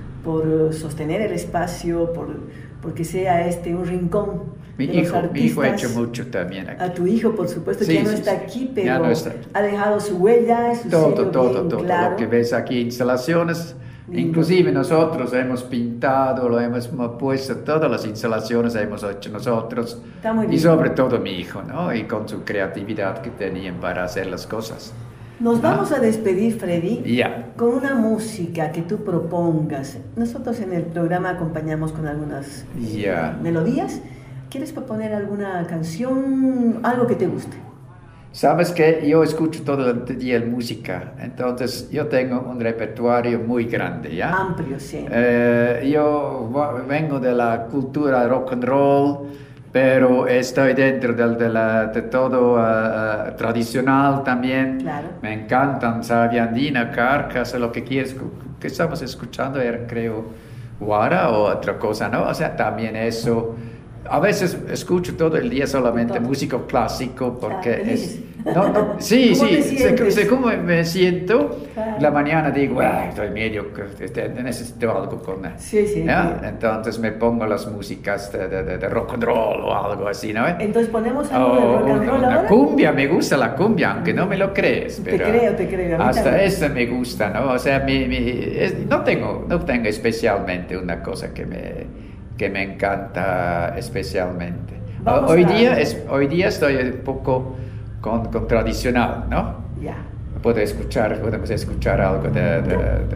por sostener el espacio, por porque sea este un rincón mi de hijo, los artistas. Mi hijo ha hecho mucho también aquí. A tu hijo, por supuesto, sí, que ya no sí, está sí. aquí, pero no está. ha dejado su huella, su todo, sello todo, bien todo, claro. Lo que ves aquí, instalaciones, Lindo. Inclusive nosotros hemos pintado, lo hemos puesto, todas las instalaciones hemos hecho nosotros. Está muy y sobre todo mi hijo, ¿no? Y con su creatividad que tenían para hacer las cosas. Nos ¿no? vamos a despedir, Freddy, yeah. con una música que tú propongas. Nosotros en el programa acompañamos con algunas yeah. melodías. ¿Quieres proponer alguna canción, algo que te guste? Sabes que yo escucho todo el día música, entonces yo tengo un repertorio muy grande, ¿ya? Amplio, sí. Eh, yo vengo de la cultura rock and roll, pero estoy dentro de, de, la, de todo uh, tradicional también. Claro. Me encantan Savia Andina, Carcas, lo que quieres. Que estamos escuchando era, creo, Guara o otra cosa, ¿no? O sea, también eso. A veces escucho todo el día solamente todo. Música clásico porque ah, es... No, no, sí, sí, sé cómo me siento. Claro. La mañana digo, ah, estoy medio, necesito algo con... Sí, sí. ¿no? Entonces me pongo las músicas de, de, de rock and roll o algo así, ¿no? Entonces ponemos algo oh, de rock and roll una ahora. Cumbia, me gusta la cumbia, aunque no me lo crees. Pero te creo, te creo. Hasta esa me gusta, ¿no? O sea, mi, mi, es, no, tengo, no tengo especialmente una cosa que me... que me encanta especialmente. Vamos hoy, a... día es, hoy día estoy un poco con, con tradicional, ¿no? Ya. Yeah. Puedo escuchar, podemos escuchar algo de... de,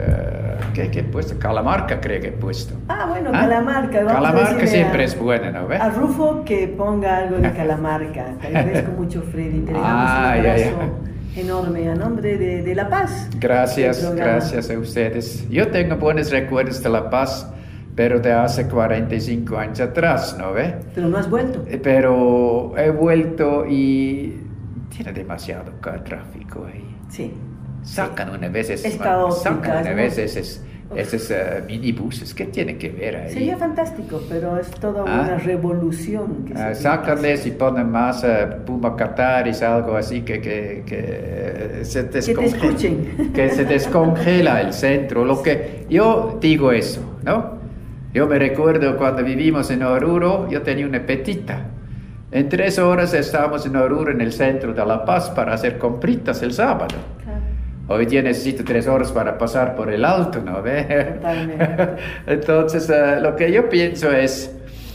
de ¿qué, ¿Qué he puesto? Calamarca creo que he puesto. Ah, bueno, ¿Ah? Calamarca. Vamos Calamarca a siempre a, es buena, ¿no? ¿Ve? A Rufo que ponga algo de Calamarca. Te agradezco mucho, Freddy. Te dejamos ah, un abrazo ya, ya. enorme a nombre de, de La Paz. Gracias, gracias a ustedes. Yo tengo buenos recuerdos de La Paz, pero de hace cuarenta y cinco años atrás, ¿no ve? Pero no has vuelto. Pero he vuelto y tiene demasiado tráfico ahí. Sí. Sacan una vez esos, es caótica, sacan una ¿no? vez esos, esos uh, minibuses. ¿Qué tiene que ver ahí? Sería fantástico, pero es toda ¿Ah? una revolución. Que uh, sácanles y ponen más uh, Puma Cataris, algo así que, que, que, se descongela, que te escuchen. Que se descongela el centro. Lo que yo digo eso, ¿no? Yo me recuerdo cuando vivimos en Oruro, yo tenía una petita En tres horas estábamos en Oruro, en el centro de La Paz, para hacer compritas el sábado. Claro. Hoy día necesito tres horas para pasar por el Alto, ¿no? Totalmente. Entonces, uh, lo que yo pienso es,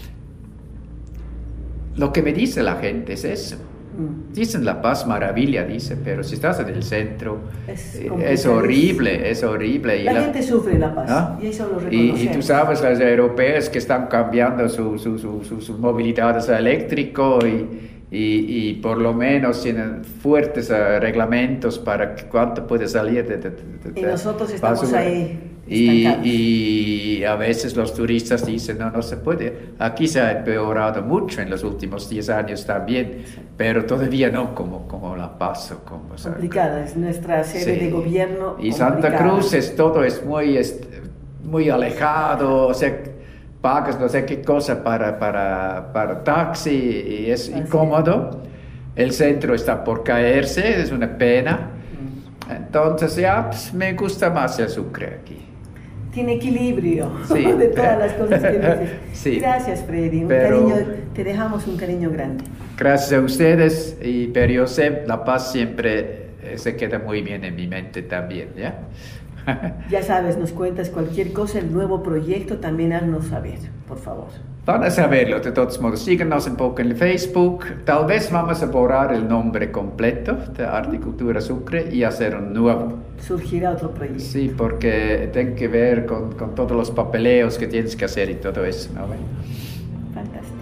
lo que me dice la gente es eso. Dicen La Paz, maravilla, dice, pero si estás en el centro, es, eh, es horrible, es horrible. La, y la gente sufre en La Paz, ¿no? y eso lo reconocemos. Y, y tú sabes, los europeos que están cambiando su, su, su, su, su movilidad hacia eléctrico y, y, y por lo menos tienen fuertes uh, reglamentos para cuánto puede salir de... de, de, de y nosotros estamos basura. ahí. Y, y a veces los turistas dicen, no, no se puede. Aquí se ha empeorado mucho en los últimos diez años también, sí. pero todavía no como, como La Paz. O como, complicada, es nuestra sede sí. de gobierno. Y Santa Cruz es todo es muy, es, muy alejado, o sea, pagas no sé qué cosa para, para, para taxi y es Así incómodo. Es. El centro está por caerse, es una pena. Mm. Entonces ya pues, me gusta más el Sucre aquí. Tiene equilibrio sí, de todas las cosas que dices. Sí, gracias, Freddy. Un pero, cariño, te dejamos un cariño grande. Gracias a ustedes, y, pero yo sé, La Paz siempre eh, se queda muy bien en mi mente también, ¿ya? Ya sabes, nos cuentas cualquier cosa, el nuevo proyecto, también haznos saber, por favor. Van a saberlo, de todos modos. Síganos un poco en el Facebook. Tal vez vamos a borrar el nombre completo de Arte y Cultura Sucre y hacer un nuevo. Surgirá otro proyecto. Sí, porque tiene que ver con, con todos los papeleos que tienes que hacer y todo eso, ¿no? Fantástico.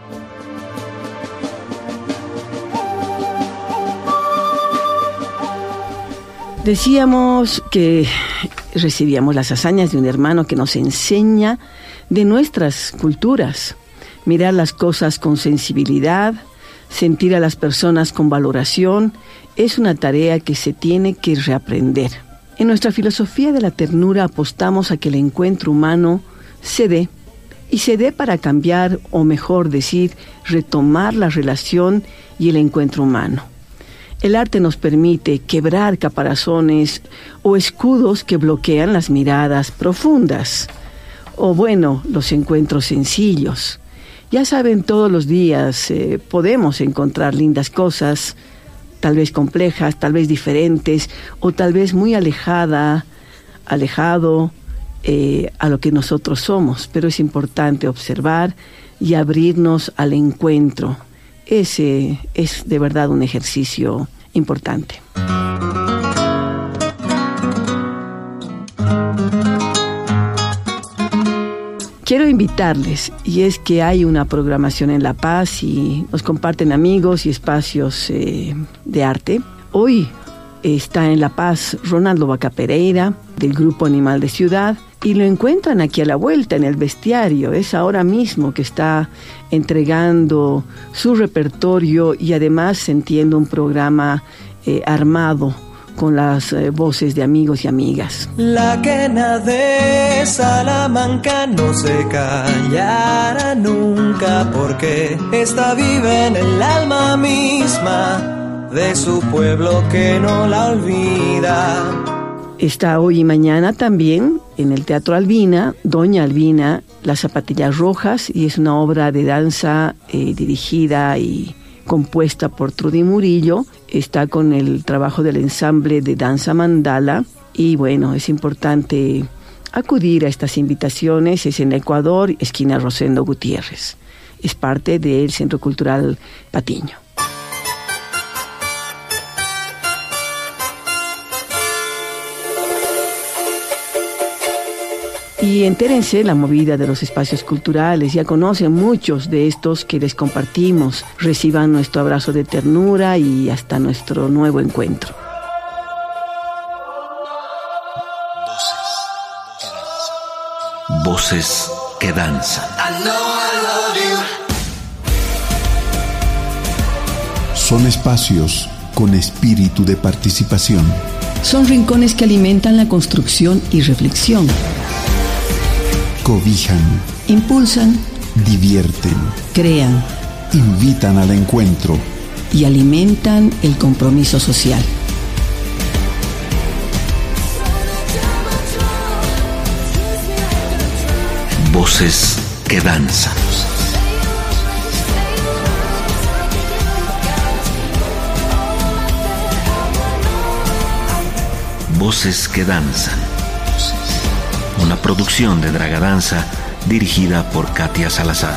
Decíamos que recibíamos las hazañas de un hermano que nos enseña de nuestras culturas, mirar las cosas con sensibilidad, sentir a las personas con valoración, es una tarea que se tiene que reaprender. En nuestra filosofía de la ternura apostamos a que el encuentro humano se dé, y se dé para cambiar, o mejor decir, retomar la relación y el encuentro humano. El arte nos permite quebrar caparazones o escudos que bloquean las miradas profundas. O bueno, los encuentros sencillos. Ya saben, todos los días eh, podemos encontrar lindas cosas, tal vez complejas, tal vez diferentes, o tal vez muy alejada, alejado eh, a lo que nosotros somos. Pero es importante observar y abrirnos al encuentro. Ese es de verdad un ejercicio importante. Quiero invitarles, y es que hay una programación en La Paz y nos comparten amigos y espacios eh, de arte. Hoy está en La Paz Ronaldo Vaca Pereira, del Grupo Animal de Ciudad, y lo encuentran aquí a la vuelta en el bestiario. Es ahora mismo que está entregando su repertorio y además entiendo un programa eh, armado con las eh, voces de amigos y amigas. La quena de Salamanca no se callará nunca, porque está viva en el alma misma de su pueblo que no la olvida. Está hoy y mañana también en el Teatro Albina, Doña Albina, Las Zapatillas Rojas, y es una obra de danza eh, dirigida y compuesta por Trudy Murillo. Está con el trabajo del ensamble de danza mandala, y bueno, es importante acudir a estas invitaciones. Es en Ecuador, esquina Rosendo Gutiérrez. Es parte del Centro Cultural Patiño. Y entérense la movida de los espacios culturales, ya conocen muchos de estos que les compartimos. Reciban nuestro abrazo de ternura y hasta nuestro nuevo encuentro. Voces que danzan. Son espacios con espíritu de participación. Son rincones que alimentan la construcción y reflexión. Cobijan, impulsan, divierten, crean, invitan al encuentro y alimentan el compromiso social. Voces que danzan. Voces que danzan. Una producción de Dragadanza dirigida por Katia Salazar.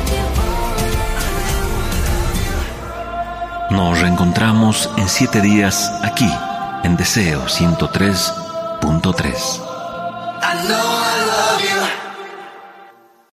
Nos reencontramos en siete días aquí, en Deseo ciento tres punto tres. I know I love you.